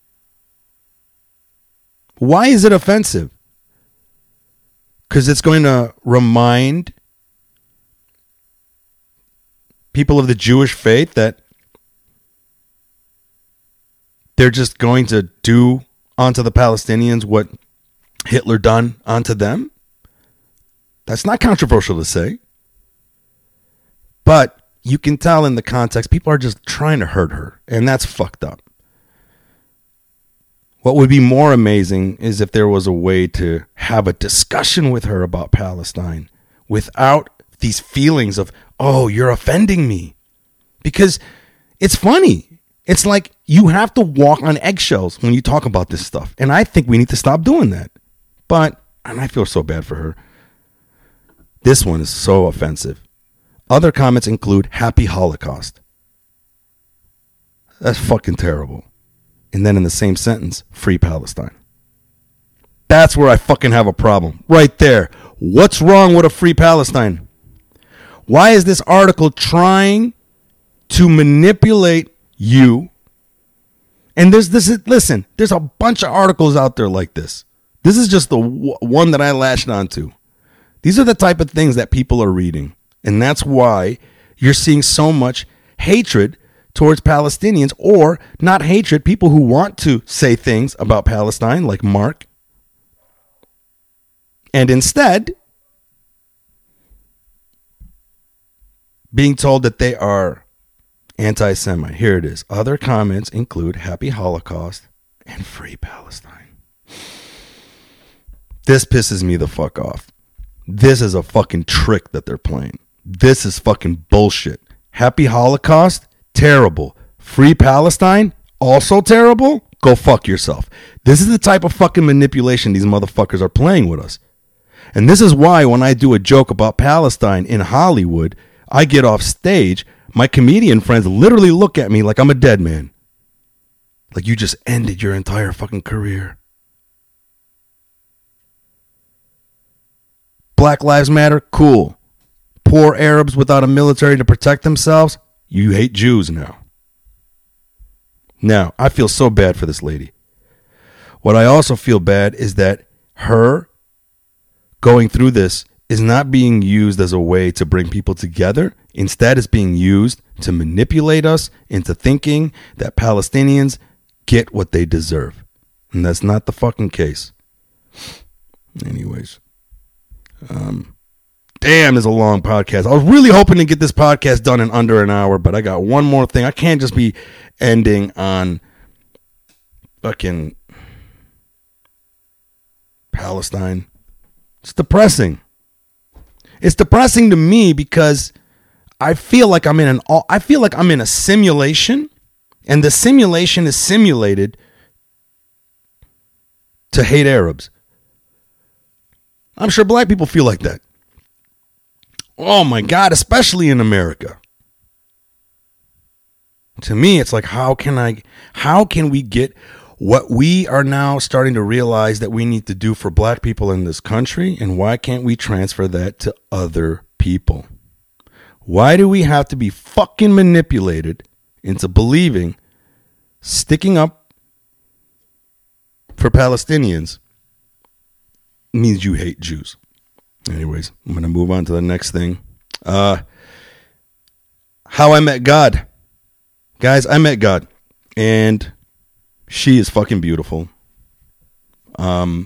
Why is it offensive? Because it's going to remind people of the Jewish faith that they're just going to do onto the Palestinians what Hitler done onto them. That's not controversial to say. But you can tell in the context, people are just trying to hurt her. And that's fucked up. What would be more amazing is if there was a way to have a discussion with her about Palestine without these feelings of, oh, you're offending me. Because it's funny. It's like you have to walk on eggshells when you talk about this stuff. And I think we need to stop doing that. But, and I feel so bad for her. This one is so offensive. Other comments include happy Holocaust. That's fucking terrible. And then in the same sentence, free Palestine. That's where I fucking have a problem. Right there. What's wrong with a free Palestine? Why is this article trying to manipulate you? And there's this, listen, there's a bunch of articles out there like this. This is just the w- one that I latched onto. These are the type of things that people are reading. And that's why you're seeing so much hatred towards Palestinians, or not hatred, people who want to say things about Palestine, like Mark. And instead, being told that they are anti-Semite. Here it is. Other comments include happy Holocaust and free Palestine. This pisses me the fuck off. This is a fucking trick that they're playing. This is fucking bullshit. Happy Holocaust? Terrible. Free Palestine? Also terrible? Go fuck yourself. This is the type of fucking manipulation these motherfuckers are playing with us. And this is why when I do a joke about Palestine in Hollywood, I get off stage, my comedian friends literally look at me like I'm a dead man. Like you just ended your entire fucking career. Black Lives Matter? Cool. Poor Arabs without a military to protect themselves? You hate Jews now. Now, I feel so bad for this lady. What I also feel bad is that her going through this is not being used as a way to bring people together. Instead, it's being used to manipulate us into thinking that Palestinians get what they deserve. And that's not the fucking case. Anyways. Um, damn, it's a long podcast. I was really hoping to get this podcast done in under an hour, but I got one more thing. I can't just be ending on fucking Palestine. It's depressing. It's depressing to me because I feel like I'm in an I feel like I'm in a simulation, and the simulation is simulated to hate Arabs. I'm sure black people feel like that. Oh my God, especially in America. To me, it's like, how can I, how can we get what we are now starting to realize that we need to do for black people in this country? And why can't we transfer that to other people? Why do we have to be fucking manipulated into believing sticking up for Palestinians means you hate Jews? Anyways, I'm going to move on to the next thing. Uh, how I met God. Guys, I met God, and she is fucking beautiful. Um,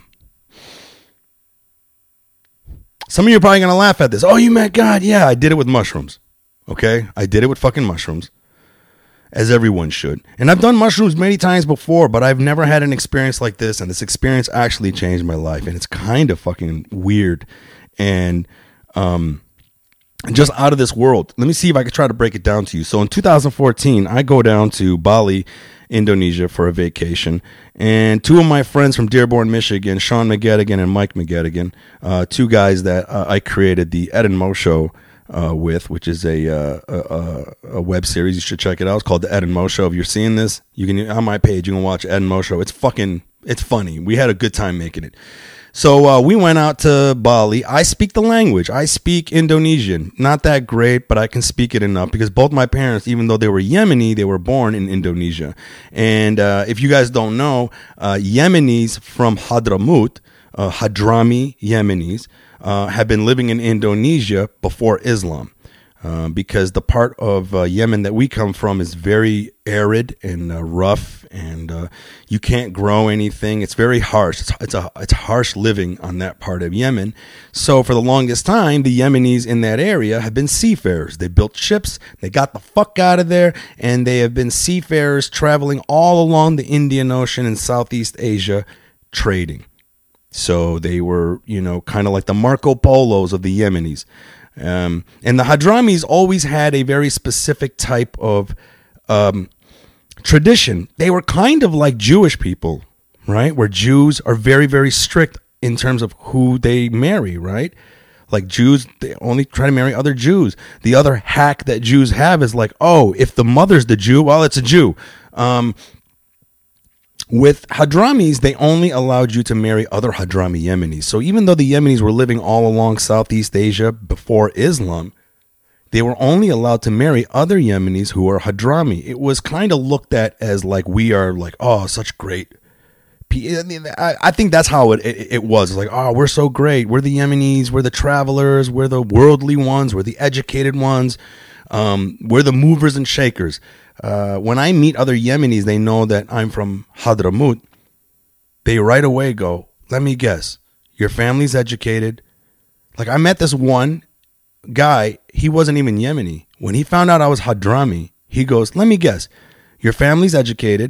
some of you are probably going to laugh at this. Oh, you met God? Yeah, I did it with mushrooms. Okay? I did it with fucking mushrooms, as everyone should. And I've done mushrooms many times before, but I've never had an experience like this, and this experience actually changed my life, and it's kind of fucking weird and um, just out of this world. Let me see if I could try to break it down to you. So in two thousand fourteen, I go down to Bali, Indonesia for a vacation, and two of my friends from Dearborn, Michigan, Sean McGettigan and Mike McGettigan, uh, two guys that uh, I created the Ed and Mo Show uh, with, which is a, uh, a a web series. You should check it out. It's called the Ed and Mo Show. If you're seeing this, you can on my page. You can watch Ed and Mo Show. It's fucking, it's funny. We had a good time making it. So uh, we went out to Bali. I speak the language. I speak Indonesian. Not that great, but I can speak it enough because both my parents, even though they were Yemeni, they were born in Indonesia. And uh, if you guys don't know, uh, Yemenis from Hadramaut, uh, Hadrami Yemenis, uh, have been living in Indonesia before Islam. Uh, because the part of uh, Yemen that we come from is very arid and uh, rough, and uh, you can't grow anything. It's very harsh. It's it's a it's harsh living on that part of Yemen. So for the longest time, the Yemenis in that area have been seafarers. They built ships. They got the fuck out of there, and they have been seafarers traveling all along the Indian Ocean and Southeast Asia, trading. So they were, you know, kind of like the Marco Polos of the Yemenis. Um, and the Hadramis always had a very specific type of um, tradition. They were kind of like Jewish people, right? Where Jews are very, very strict in terms of who they marry, right? Like Jews, they only try to marry other Jews. The other hack that Jews have is like, oh, if the mother's the Jew, well, it's a Jew. Um, With Hadramis, they only allowed you to marry other Hadrami Yemenis. So even though the Yemenis were living all along Southeast Asia before Islam, they were only allowed to marry other Yemenis who are Hadrami. It was kind of looked at as like we are like, oh, such great. I think that's how it, it, it was. It's like, oh, we're so great. We're the Yemenis. We're the travelers. We're the worldly ones. We're the educated ones. Um, we're the movers and shakers. Uh, when I meet other Yemenis, they know that I'm from Hadramaut. They right away go, let me guess, your family's educated. Like I met this one guy, he wasn't even Yemeni. When he found out I was Hadrami, he goes, let me guess, your family's educated.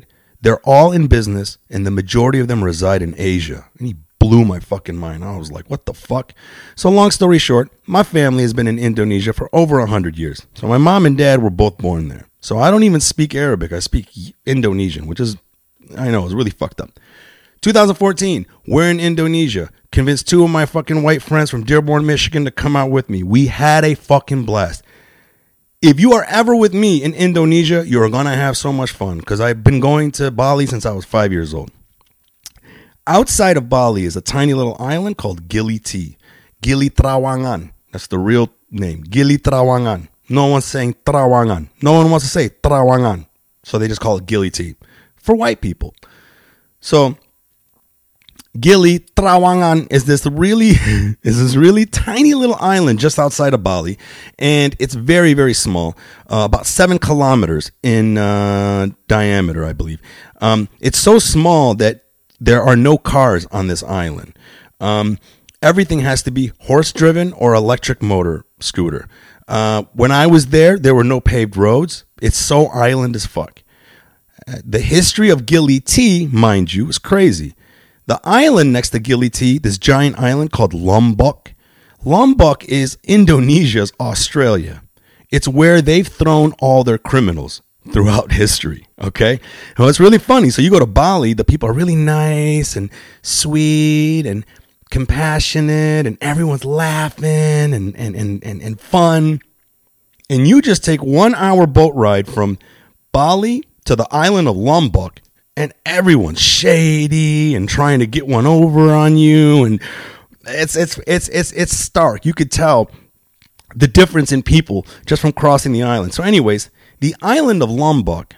They're all in business, and the majority of them reside in Asia. And he blew my fucking mind. I was like, what the fuck? So long story short, my family has been in Indonesia for over one hundred years. So my mom and dad were both born there. So I don't even speak Arabic. I speak Indonesian, which is, I know, it's really fucked up. twenty fourteen, we're in Indonesia. Convinced two of my fucking white friends from Dearborn, Michigan to come out with me. We had a fucking blast. If you are ever with me in Indonesia, you're going to have so much fun because I've been going to Bali since I was five years old. Outside of Bali is a tiny little island called Gili T. Gili Trawangan. That's the real name. Gili Trawangan. No one's saying Trawangan. No one wants to say Trawangan. So they just call it Gili T for white people. So Gili Trawangan is this really is this really tiny little island just outside of Bali, and it's very, very small, uh, about seven kilometers in uh, diameter, I believe. Um, it's so small that there are no cars on this island. Um, everything has to be horse-driven or electric motor scooter. Uh, when I was there, there were no paved roads. It's so island as fuck. Uh, the history of Gili T, mind you, is crazy. The island next to Gili T, this giant island called Lombok. Lombok is Indonesia's Australia. It's where they've thrown all their criminals throughout history, okay? Well, it's really funny. So you go to Bali, the people are really nice and sweet and compassionate, and everyone's laughing and, and, and, and, and fun. And you just take one hour boat ride from Bali to the island of Lombok, and everyone's shady and trying to get one over on you, and it's it's it's it's it's stark. You could tell the difference in people just from crossing the island. So, anyways, the island of Lombok,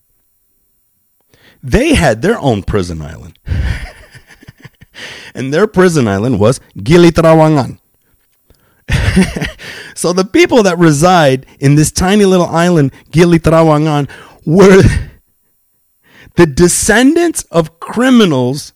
they had their own prison island, and their prison island was Gili Trawangan. So the people that reside in this tiny little island, Gili Trawangan, were the descendants of criminals.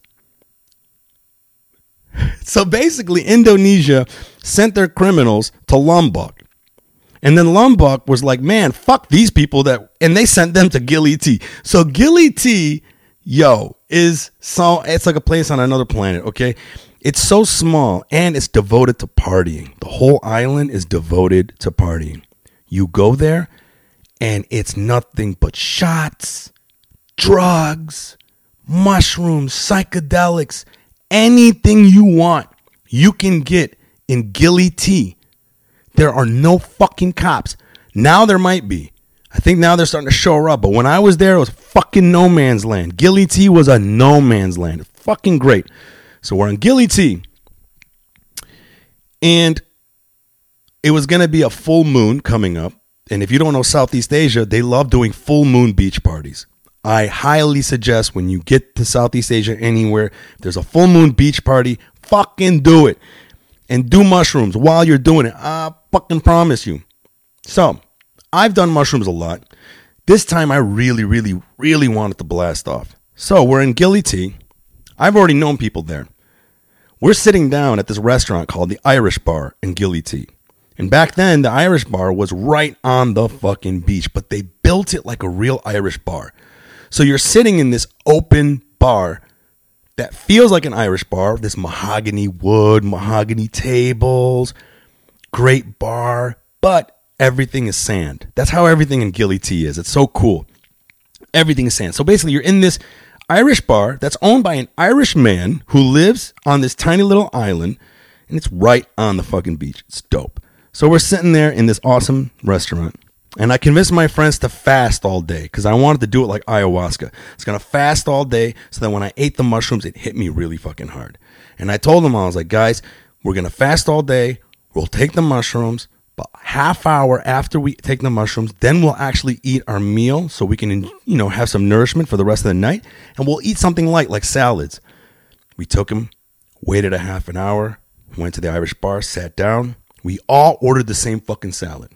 So basically, Indonesia sent their criminals to Lombok. And then Lombok was like, man, fuck these people that, and they sent them to Gili T. So Gili T, yo, is so, it's like a place on another planet, okay? It's so small and it's devoted to partying. The whole island is devoted to partying. You go there and it's nothing but shots, drugs, mushrooms, psychedelics, anything you want, you can get in Gili T. There are no fucking cops. Now there might be. I think now they're starting to show up. But when I was there, it was fucking no man's land. Gili T was a no man's land. It's fucking great. So we're in Gili T. And it was going to be a full moon coming up. And if you don't know Southeast Asia, they love doing full moon beach parties. I highly suggest when you get to Southeast Asia anywhere, there's a full moon beach party, fucking do it. And do mushrooms while you're doing it. I fucking promise you. So, I've done mushrooms a lot. This time I really, really, really wanted to blast off. So, we're in Gili T. I've already known people there. We're sitting down at this restaurant called the Irish Bar in Gili T. And back then, the Irish Bar was right on the fucking beach, but they built it like a real Irish bar. So you're sitting in this open bar that feels like an Irish bar, this mahogany wood, mahogany tables, great bar, but everything is sand. That's how everything in Gili T is. It's so cool. Everything is sand. So basically, you're in this Irish bar that's owned by an Irish man who lives on this tiny little island, and it's right on the fucking beach. It's dope. So we're sitting there in this awesome restaurant. And I convinced my friends to fast all day because I wanted to do it like ayahuasca. It's going to fast all day so that when I ate the mushrooms, it hit me really fucking hard. And I told them, I was like, guys, we're going to fast all day. We'll take the mushrooms. But half hour after we take the mushrooms, then we'll actually eat our meal so we can, you know, have some nourishment for the rest of the night. And we'll eat something light like salads. We took them, waited a half an hour, went to the Irish bar, sat down. We all ordered the same fucking salad.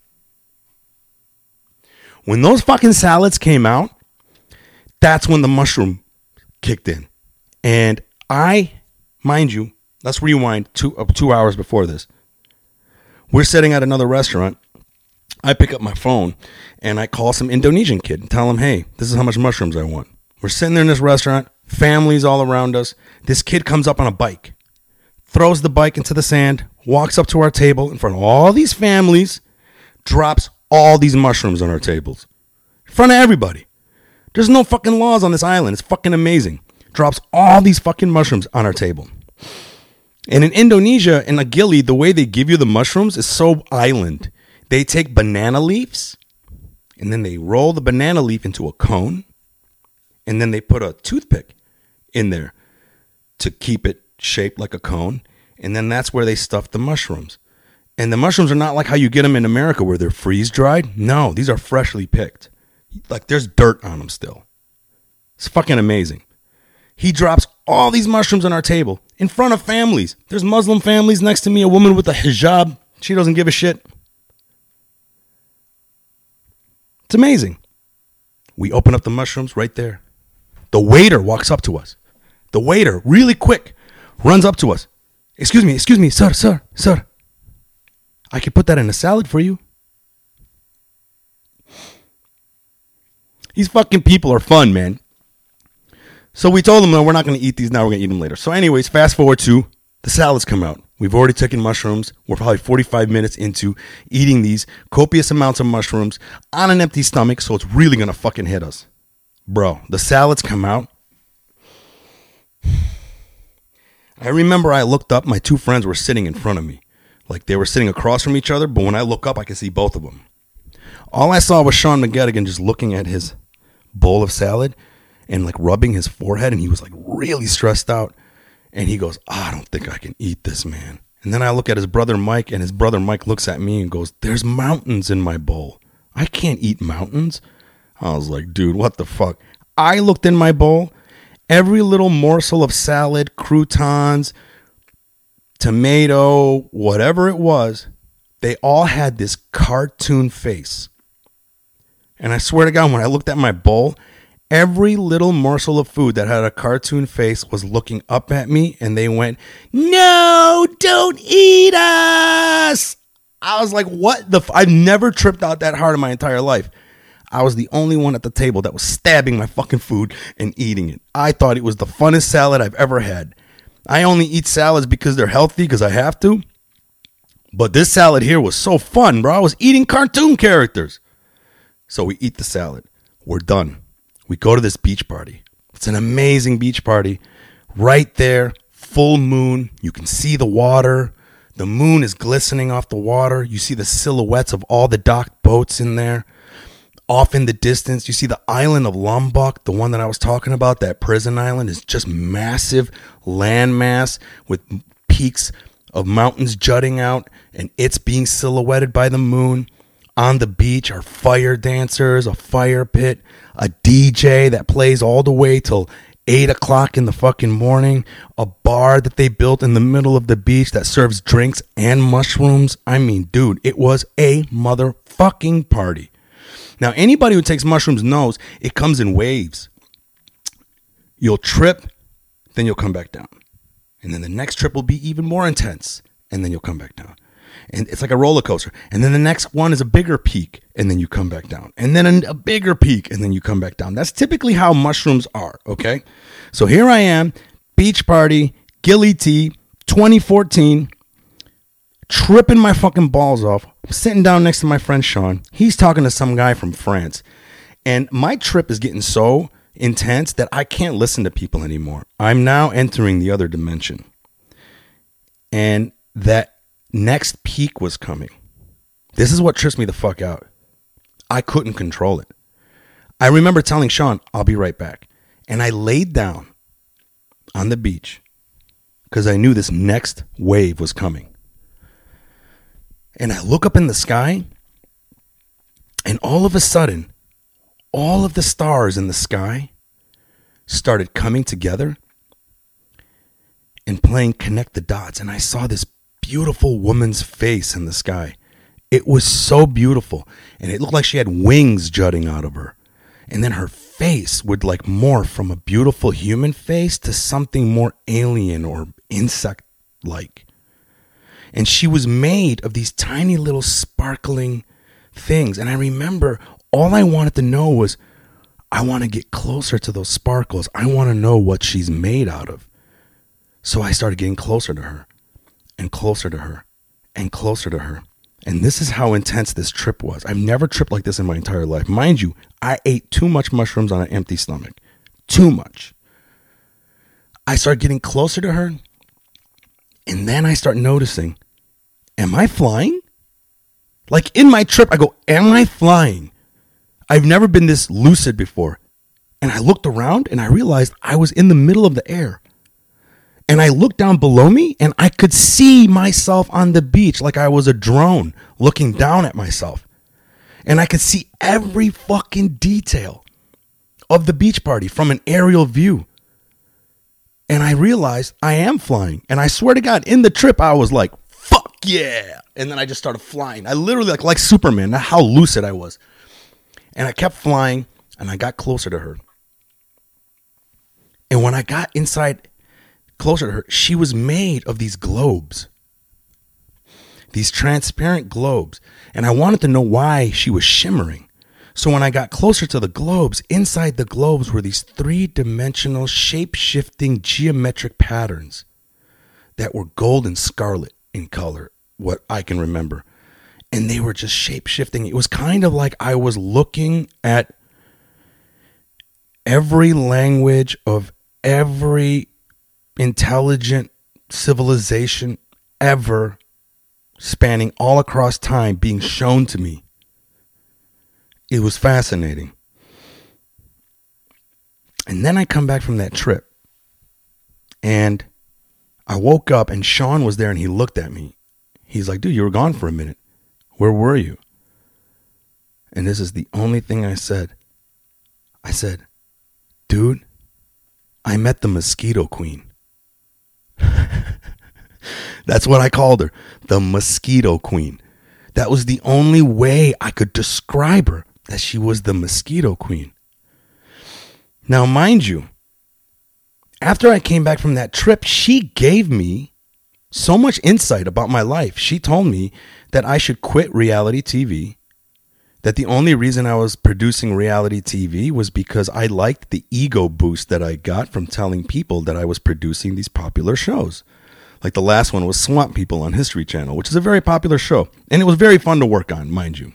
When those fucking salads came out, that's when the mushroom kicked in. And I, mind you, let's rewind two, uh, two hours before this. We're sitting at another restaurant. I pick up my phone and I call some Indonesian kid and tell him, hey, this is how much mushrooms I want. We're sitting there in this restaurant, families all around us. This kid comes up on a bike, throws the bike into the sand, walks up to our table in front of all these families, drops all these mushrooms on our tables. In front of everybody. There's no fucking laws on this island. It's fucking amazing. Drops all these fucking mushrooms on our table. And in Indonesia, in Gili, the way they give you the mushrooms is so island. They take banana leaves, and then they roll the banana leaf into a cone, and then they put a toothpick in there to keep it shaped like a cone, and then that's where they stuff the mushrooms. And the mushrooms are not like how you get them in America where they're freeze-dried. No, these are freshly picked. Like, there's dirt on them still. It's fucking amazing. He drops all these mushrooms on our table in front of families. There's Muslim families next to me, a woman with a hijab. She doesn't give a shit. It's amazing. We open up the mushrooms right there. The waiter walks up to us. The waiter, really quick, runs up to us. Excuse me, excuse me, sir, sir, sir. I could put that in a salad for you. These fucking people are fun, man. So we told them, no, we're not going to eat these now. We're going to eat them later. So anyways, fast forward to the salads come out. We've already taken mushrooms. We're probably forty-five minutes into eating these copious amounts of mushrooms on an empty stomach. So it's really going to fucking hit us. Bro, the salads come out. I remember I looked up. My two friends were sitting in front of me. Like they were sitting across from each other. But when I look up, I can see both of them. All I saw was Sean McGettigan just looking at his bowl of salad and like rubbing his forehead, and he was like really stressed out. And he goes, oh, I don't think I can eat this, man. And then I look at his brother Mike, and his brother Mike looks at me and goes, there's mountains in my bowl. I can't eat mountains. I was like, dude, what the fuck? I looked in my bowl. Every little morsel of salad, croutons, tomato, whatever it was, they all had this cartoon face. And I swear to God, when I looked at my bowl, every little morsel of food that had a cartoon face was looking up at me, and they went, no, don't eat us. I was like, what the f-? I've never tripped out that hard in my entire life. I was the only one at the table that was stabbing my fucking food and eating it. I thought it was the funnest salad I've ever had. I only eat salads because they're healthy, because I have to. But this salad here was so fun, bro. I was eating cartoon characters. So we eat the salad. We're done. We go to this beach party. It's an amazing beach party. Right there, full moon. You can see the water. The moon is glistening off the water. You see the silhouettes of all the docked boats in there. Off in the distance, you see the island of Lombok, the one that I was talking about, that prison island, is just massive landmass with peaks of mountains jutting out, and it's being silhouetted by the moon. On the beach are fire dancers, a fire pit, a D J that plays all the way till eight o'clock in the fucking morning, a bar that they built in the middle of the beach that serves drinks and mushrooms. I mean, dude, it was a motherfucking party. Now, anybody who takes mushrooms knows it comes in waves. You'll trip, then you'll come back down. And then the next trip will be even more intense, and then you'll come back down. And it's like a roller coaster. And then the next one is a bigger peak, and then you come back down. And then a, a bigger peak, and then you come back down. That's typically how mushrooms are, okay? So here I am, beach party, Gili T, twenty fourteen, tripping my fucking balls off. I'm sitting down next to my friend Sean. He's talking to some guy from France. And my trip is getting so intense that I can't listen to people anymore. I'm now entering the other dimension. And that next peak was coming. This is what trips me the fuck out. I couldn't control it. I remember telling Sean, I'll be right back. And I laid down on the beach because I knew this next wave was coming. And I look up in the sky, and all of a sudden, all of the stars in the sky started coming together and playing connect the dots. And I saw this beautiful woman's face in the sky. It was so beautiful, and it looked like she had wings jutting out of her. And then her face would like morph from a beautiful human face to something more alien or insect-like. And she was made of these tiny little sparkling things. And I remember all I wanted to know was, I want to get closer to those sparkles. I want to know what she's made out of. So I started getting closer to her and closer to her and closer to her. And this is how intense this trip was. I've never tripped like this in my entire life. Mind you, I ate too much mushrooms on an empty stomach. Too much. I start getting closer to her. And then I start noticing, am I flying? Like in my trip, I go, am I flying? I've never been this lucid before. And I looked around and I realized I was in the middle of the air. And I looked down below me and I could see myself on the beach like I was a drone looking down at myself. And I could see every fucking detail of the beach party from an aerial view. And I realized I am flying. And I swear to God, in the trip, I was like, fuck yeah. And then I just started flying. I literally, like, like Superman, that's how lucid I was. And I kept flying and I got closer to her. And when I got inside, closer to her, she was made of these globes. These transparent globes. And I wanted to know why she was shimmering. So when I got closer to the globes, inside the globes were these three-dimensional, shape-shifting geometric patterns that were gold and scarlet in color, what I can remember. And they were just shape-shifting. It was kind of like I was looking at every language of every intelligent civilization ever, spanning all across time, being shown to me. It was fascinating. And then I come back from that trip and I woke up and Sean was there and he looked at me. He's like, dude, you were gone for a minute. Where were you? And this is the only thing I said. I said, dude, I met the Mosquito Queen. That's what I called her. The Mosquito Queen. That was the only way I could describe her. That she was the Mosquito Queen. Now, mind you, after I came back from that trip, she gave me so much insight about my life. She told me that I should quit reality T V, that the only reason I was producing reality T V was because I liked the ego boost that I got from telling people that I was producing these popular shows. Like the last one was Swamp People on History Channel, which is a very popular show. And it was very fun to work on, mind you.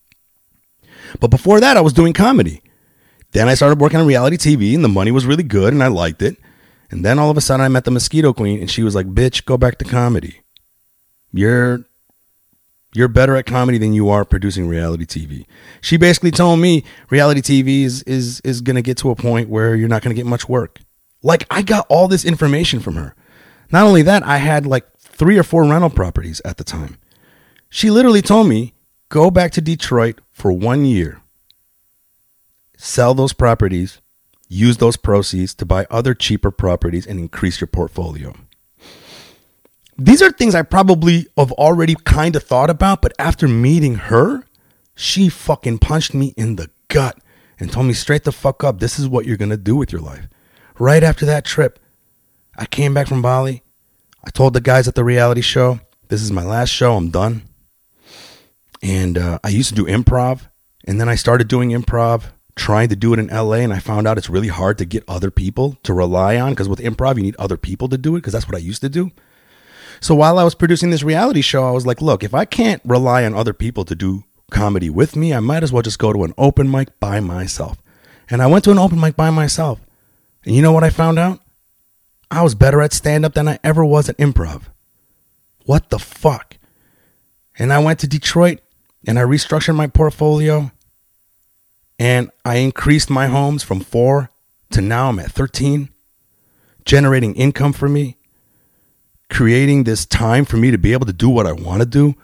But before that, I was doing comedy. Then I started working on reality T V and the money was really good and I liked it. And then all of a sudden I met the Mosquito Queen and she was like, bitch, go back to comedy. You're, you're better at comedy than you are producing reality T V. She basically told me reality T V is, is, is going to get to a point where you're not going to get much work. Like I got all this information from her. Not only that, I had like three or four rental properties at the time. She literally told me, go back to Detroit for one year. Sell those properties. Use those proceeds to buy other cheaper properties and increase your portfolio. These are things I probably have already kind of thought about, but after meeting her, she fucking punched me in the gut and told me straight the fuck up, this is what you're going to do with your life. Right after that trip, I came back from Bali. I told the guys at the reality show, this is my last show, I'm done. And uh, I used to do improv, and then I started doing improv, trying to do it in L A, and I found out it's really hard to get other people to rely on, because with improv, you need other people to do it, because that's what I used to do. So while I was producing this reality show, I was like, look, if I can't rely on other people to do comedy with me, I might as well just go to an open mic by myself. And I went to an open mic by myself. And you know what I found out? I was better at stand-up than I ever was at improv. What the fuck? And I went to Detroit and I restructured my portfolio and I increased my homes from four to now I'm at thirteen, generating income for me, creating this time for me to be able to do what I want to do.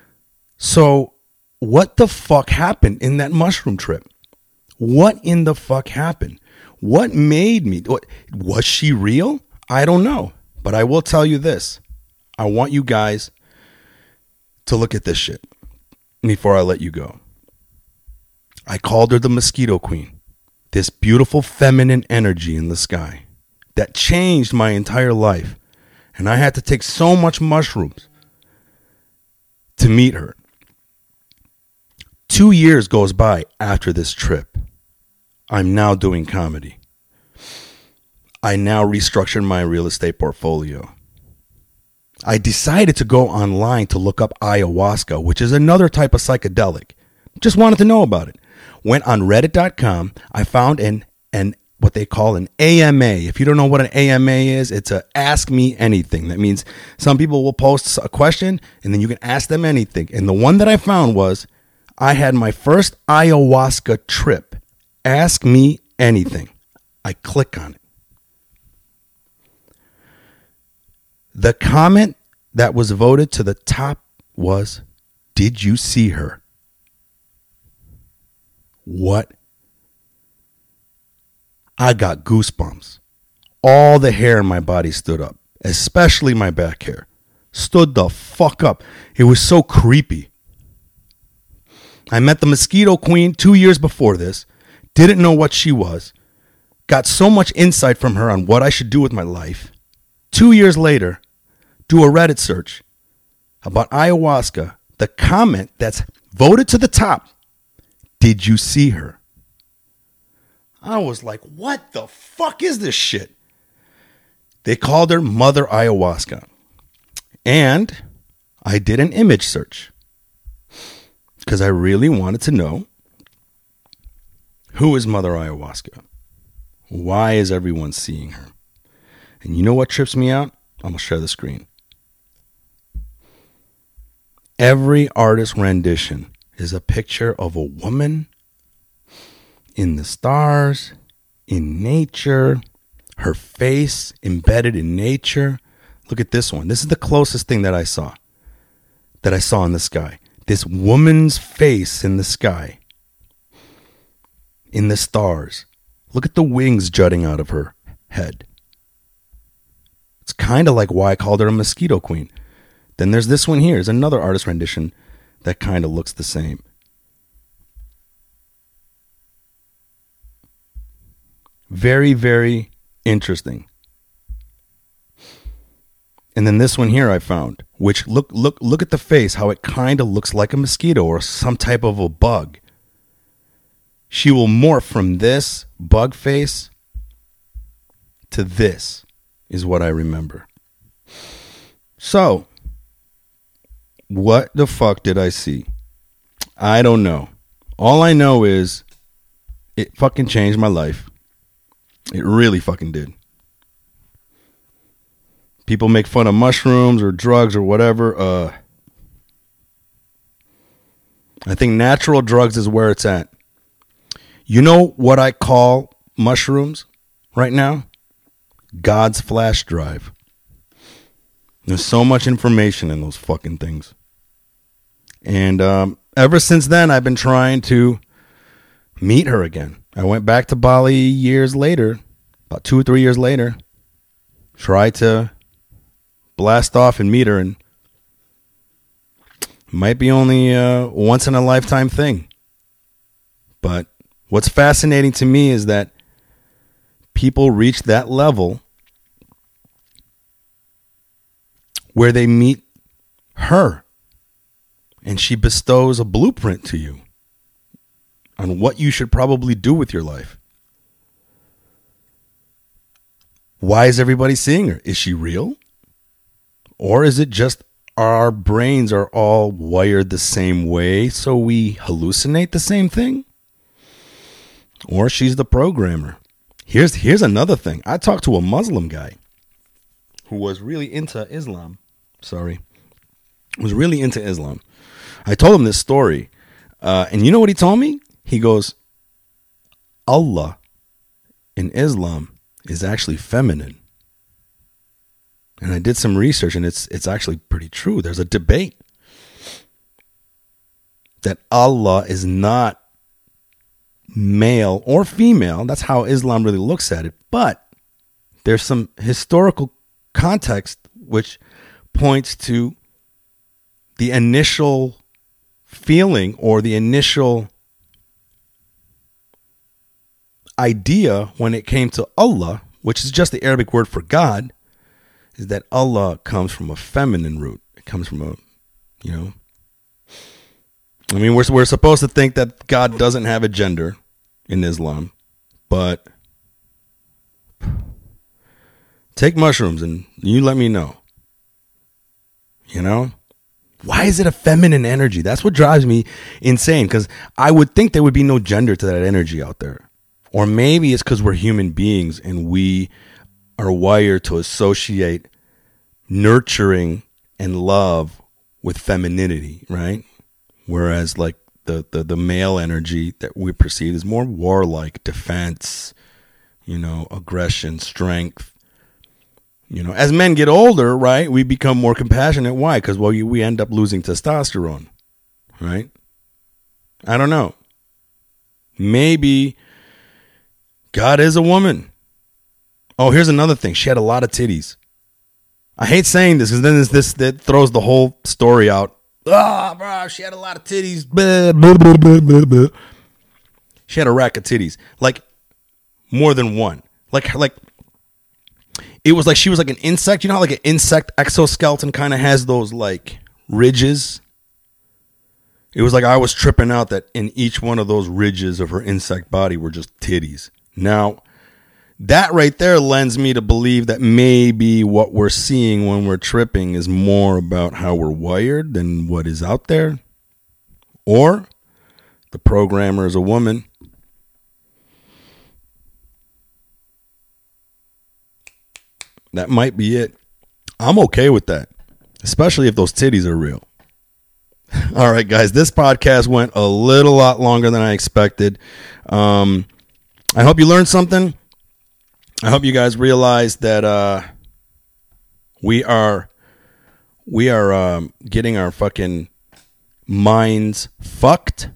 So what the fuck happened in that mushroom trip? What in the fuck happened? What made me, what, was she real? I don't know, but I will tell you this. I want you guys to look at this shit before I let you go. I called her the Mosquito Queen, this beautiful feminine energy in the sky that changed my entire life. And I had to take so much mushrooms to meet her. Two years goes by after this trip. I'm now doing comedy. I now restructured my real estate portfolio. I decided to go online to look up ayahuasca, which is another type of psychedelic. Just wanted to know about it. Went on reddit dot com. I found an, an what they call an A M A. If you don't know what an A M A is, it's a ask me anything. That means some people will post a question and then you can ask them anything. And the one that I found was, I had my first ayahuasca trip. Ask me anything. I click on it. The comment that was voted to the top was, did you see her? What? I got goosebumps. All the hair in my body stood up, especially my back hair. Stood the fuck up. It was so creepy. I met the Mosquito Queen two years before this. Didn't know what she was. Got so much insight from her on what I should do with my life. Two years later, do a Reddit search about ayahuasca. The comment that's voted to the top, did you see her? I was like, what the fuck is this shit? They called her Mother Ayahuasca. And I did an image search because I really wanted to know, who is Mother Ayahuasca? Why is everyone seeing her? And you know what trips me out? I'm going to share the screen. Every artist rendition is a picture of a woman in the stars, in nature, her face embedded in nature. Look at this one. This is the closest thing that I saw, that I saw in the sky. This woman's face in the sky, in the stars. Look at the wings jutting out of her head. It's kind of like why I called her a Mosquito Queen. Then there's this one here. There's another artist rendition that kind of looks the same. Very, very interesting. And then this one here I found, which look look look at the face, how it kind of looks like a mosquito or some type of a bug. She will morph from this bug face to this, is what I remember. So, what the fuck did I see? I don't know. All I know is it fucking changed my life. It really fucking did. People make fun of mushrooms or drugs or whatever. Uh, I think natural drugs is where it's at. You know what I call mushrooms right now? God's flash drive. There's so much information in those fucking things. And um, ever since then, I've been trying to meet her again. I went back to Bali years later, about two or three years later, tried to blast off and meet her, and it might be only a once in a lifetime thing. But what's fascinating to me is that people reach that level where they meet her and she bestows a blueprint to you on what you should probably do with your life. Why is everybody seeing her? Is she real? Or is it just our brains are all wired the same way, so we hallucinate the same thing? Or she's the programmer. Here's here's another thing. I talked to a Muslim guy who was really into Islam. Sorry. Was really into Islam. I told him this story. Uh, and you know what he told me? He goes, Allah in Islam is actually feminine. And I did some research, and it's it's actually pretty true. There's a debate that Allah is not male or female. That's how Islam really looks at it. But there's some historical context which points to the initial feeling or the initial idea when it came to Allah, which is just the Arabic word for God, is that Allah comes from a feminine root. It comes from a, you know, I mean, we're we're supposed to think that God doesn't have a gender in Islam. But take mushrooms and you let me know. You know? Why is it a feminine energy? That's what drives me insane, because I would think there would be no gender to that energy out there. Or maybe it's because we're human beings and we are wired to associate nurturing and love with femininity, right? Whereas like the, the, the male energy that we perceive is more warlike, defense, you know, aggression, strength. You know, as men get older, right, we become more compassionate. Why? Because, well, you, we end up losing testosterone, right? I don't know. Maybe God is a woman. Oh, here's another thing. She had a lot of titties. I hate saying this because then there's this that throws the whole story out. Ah, oh, bro, she had a lot of titties. Blah, blah, blah, blah, blah, blah. She had a rack of titties, like more than one. Like, like. It was like she was like an insect. You know how like an insect exoskeleton kind of has those like ridges? It was like I was tripping out that in each one of those ridges of her insect body were just titties. Now, that right there lends me to believe that maybe what we're seeing when we're tripping is more about how we're wired than what is out there. Or the programmer is a woman. That might be it. I'm okay with that, especially if those titties are real. All right, guys, this podcast went a little lot longer than I expected. Um, I hope you learned something. I hope you guys realize that uh, we are we are um, getting our fucking minds fucked.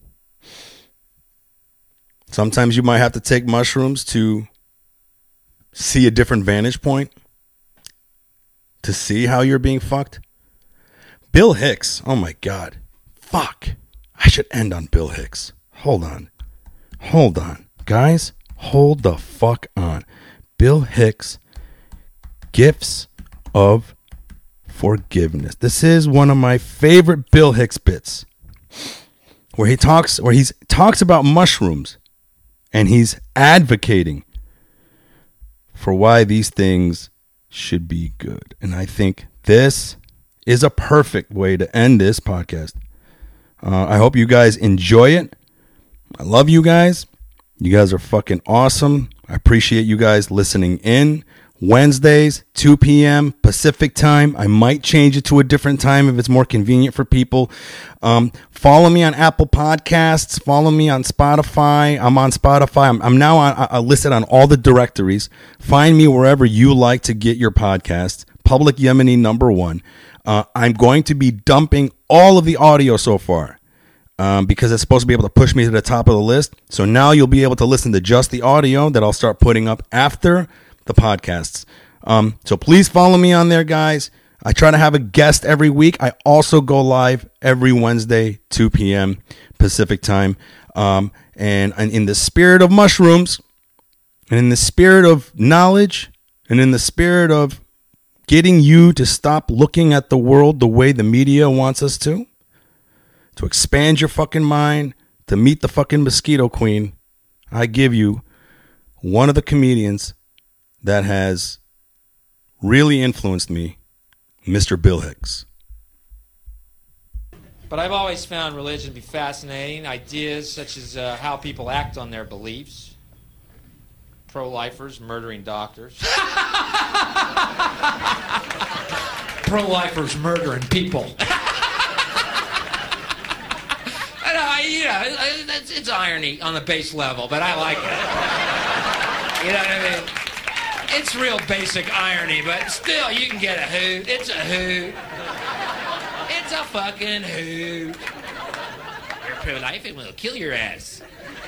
Sometimes you might have to take mushrooms to see a different vantage point, to see how you're being fucked. Bill Hicks. Oh my God. Fuck. I should end on Bill Hicks. Hold on. Hold on. Guys, hold the fuck on. Bill Hicks, Gifts of Forgiveness. This is one of my favorite Bill Hicks bits, where he talks, where he's talks about mushrooms and he's advocating for why these things should be good. And I think this is a perfect way to end this podcast. Uh, I hope you guys enjoy it. I love you guys. You guys are fucking awesome. I appreciate you guys listening in. Wednesdays, two p.m. Pacific time. I might change it to a different time if it's more convenient for people. Um, follow me on Apple Podcasts. Follow me on Spotify. I'm on Spotify. I'm, I'm now on, uh, listed on all the directories. Find me wherever you like to get your podcasts. Public Yemeni number one. Uh, I'm going to be dumping all of the audio so far um, because it's supposed to be able to push me to the top of the list. So now you'll be able to listen to just the audio that I'll start putting up after the podcasts. Um, so please follow me on there, guys. I try to have a guest every week. I also go live every Wednesday, two p.m. Pacific time. Um, and, and in the spirit of mushrooms, and in the spirit of knowledge, and in the spirit of getting you to stop looking at the world the way the media wants us to, to expand your fucking mind, to meet the fucking mosquito queen, I give you one of the comedians that has really influenced me, Mister Bill Hicks. But I've always found religion to be fascinating. Ideas such as uh, how people act on their beliefs. Pro-lifers murdering doctors. Pro-lifers murdering people. I know, I, you know, it's, it's irony on the base level, but I like it. You know what I mean? It's real basic irony, but still, you can get a hoot. It's a hoot. It's a fucking hoot. You're pro-life, it will kill your ass.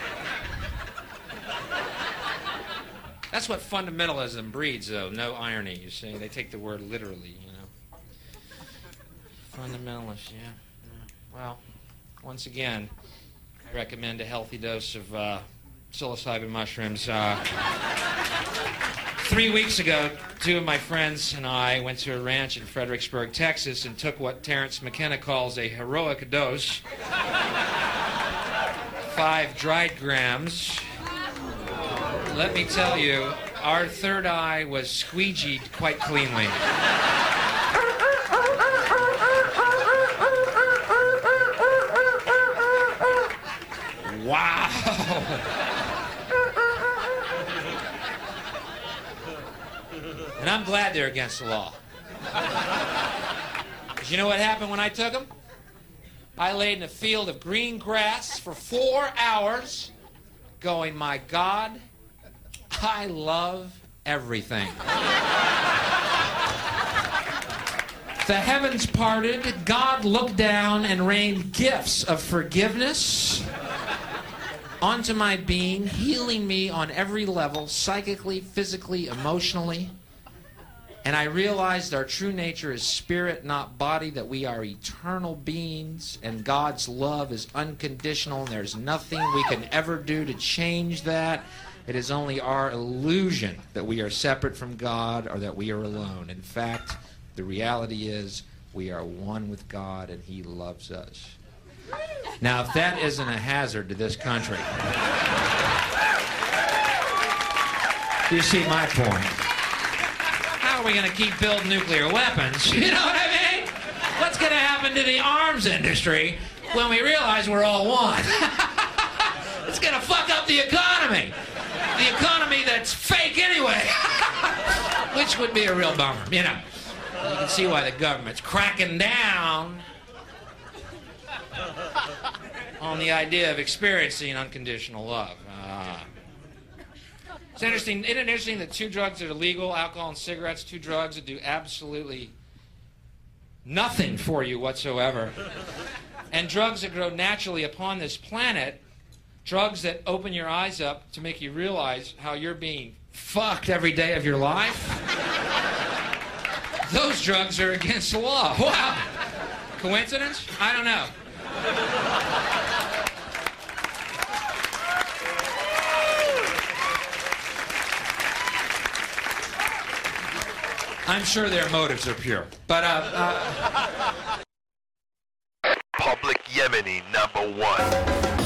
That's what fundamentalism breeds, though. No irony, you see. They take the word literally, you know. Fundamentalists, yeah. yeah. Well, once again, I recommend a healthy dose of uh, psilocybin mushrooms. Uh, three weeks ago, two of my friends and I went to a ranch in Fredericksburg, Texas, and took what Terrence McKenna calls a heroic dose. Five dried grams let me tell you, our third eye was squeegeed quite cleanly. Wow. And I'm glad they're against the law. Because you know what happened when I took them? I laid in a field of green grass for four hours going, my God, I love everything. The heavens parted, God looked down and rained gifts of forgiveness onto my being, healing me on every level, psychically, physically, emotionally. And I realized our true nature is spirit, not body, that we are eternal beings, and God's love is unconditional, and there's nothing we can ever do to change that. It is only our illusion that we are separate from God or that we are alone. In fact, the reality is we are one with God, and He loves us. Now, if that isn't a hazard to this country, you see my point. How are we going to keep building nuclear weapons? You know what I mean? What's going to happen to the arms industry when we realize we're all one? It's going to fuck up the economy. The economy that's fake anyway. Which would be a real bummer, you know. You can see why the government's cracking down on the idea of experiencing unconditional love. Uh, it's interesting, isn't it interesting that two drugs that are legal, alcohol and cigarettes, two drugs that do absolutely nothing for you whatsoever, and drugs that grow naturally upon this planet, drugs that open your eyes up to make you realize how you're being fucked every day of your life, those drugs are against the law. Wow. Coincidence? I don't know. I'm sure their motives are pure. But, uh... uh... Public Yemeni number one.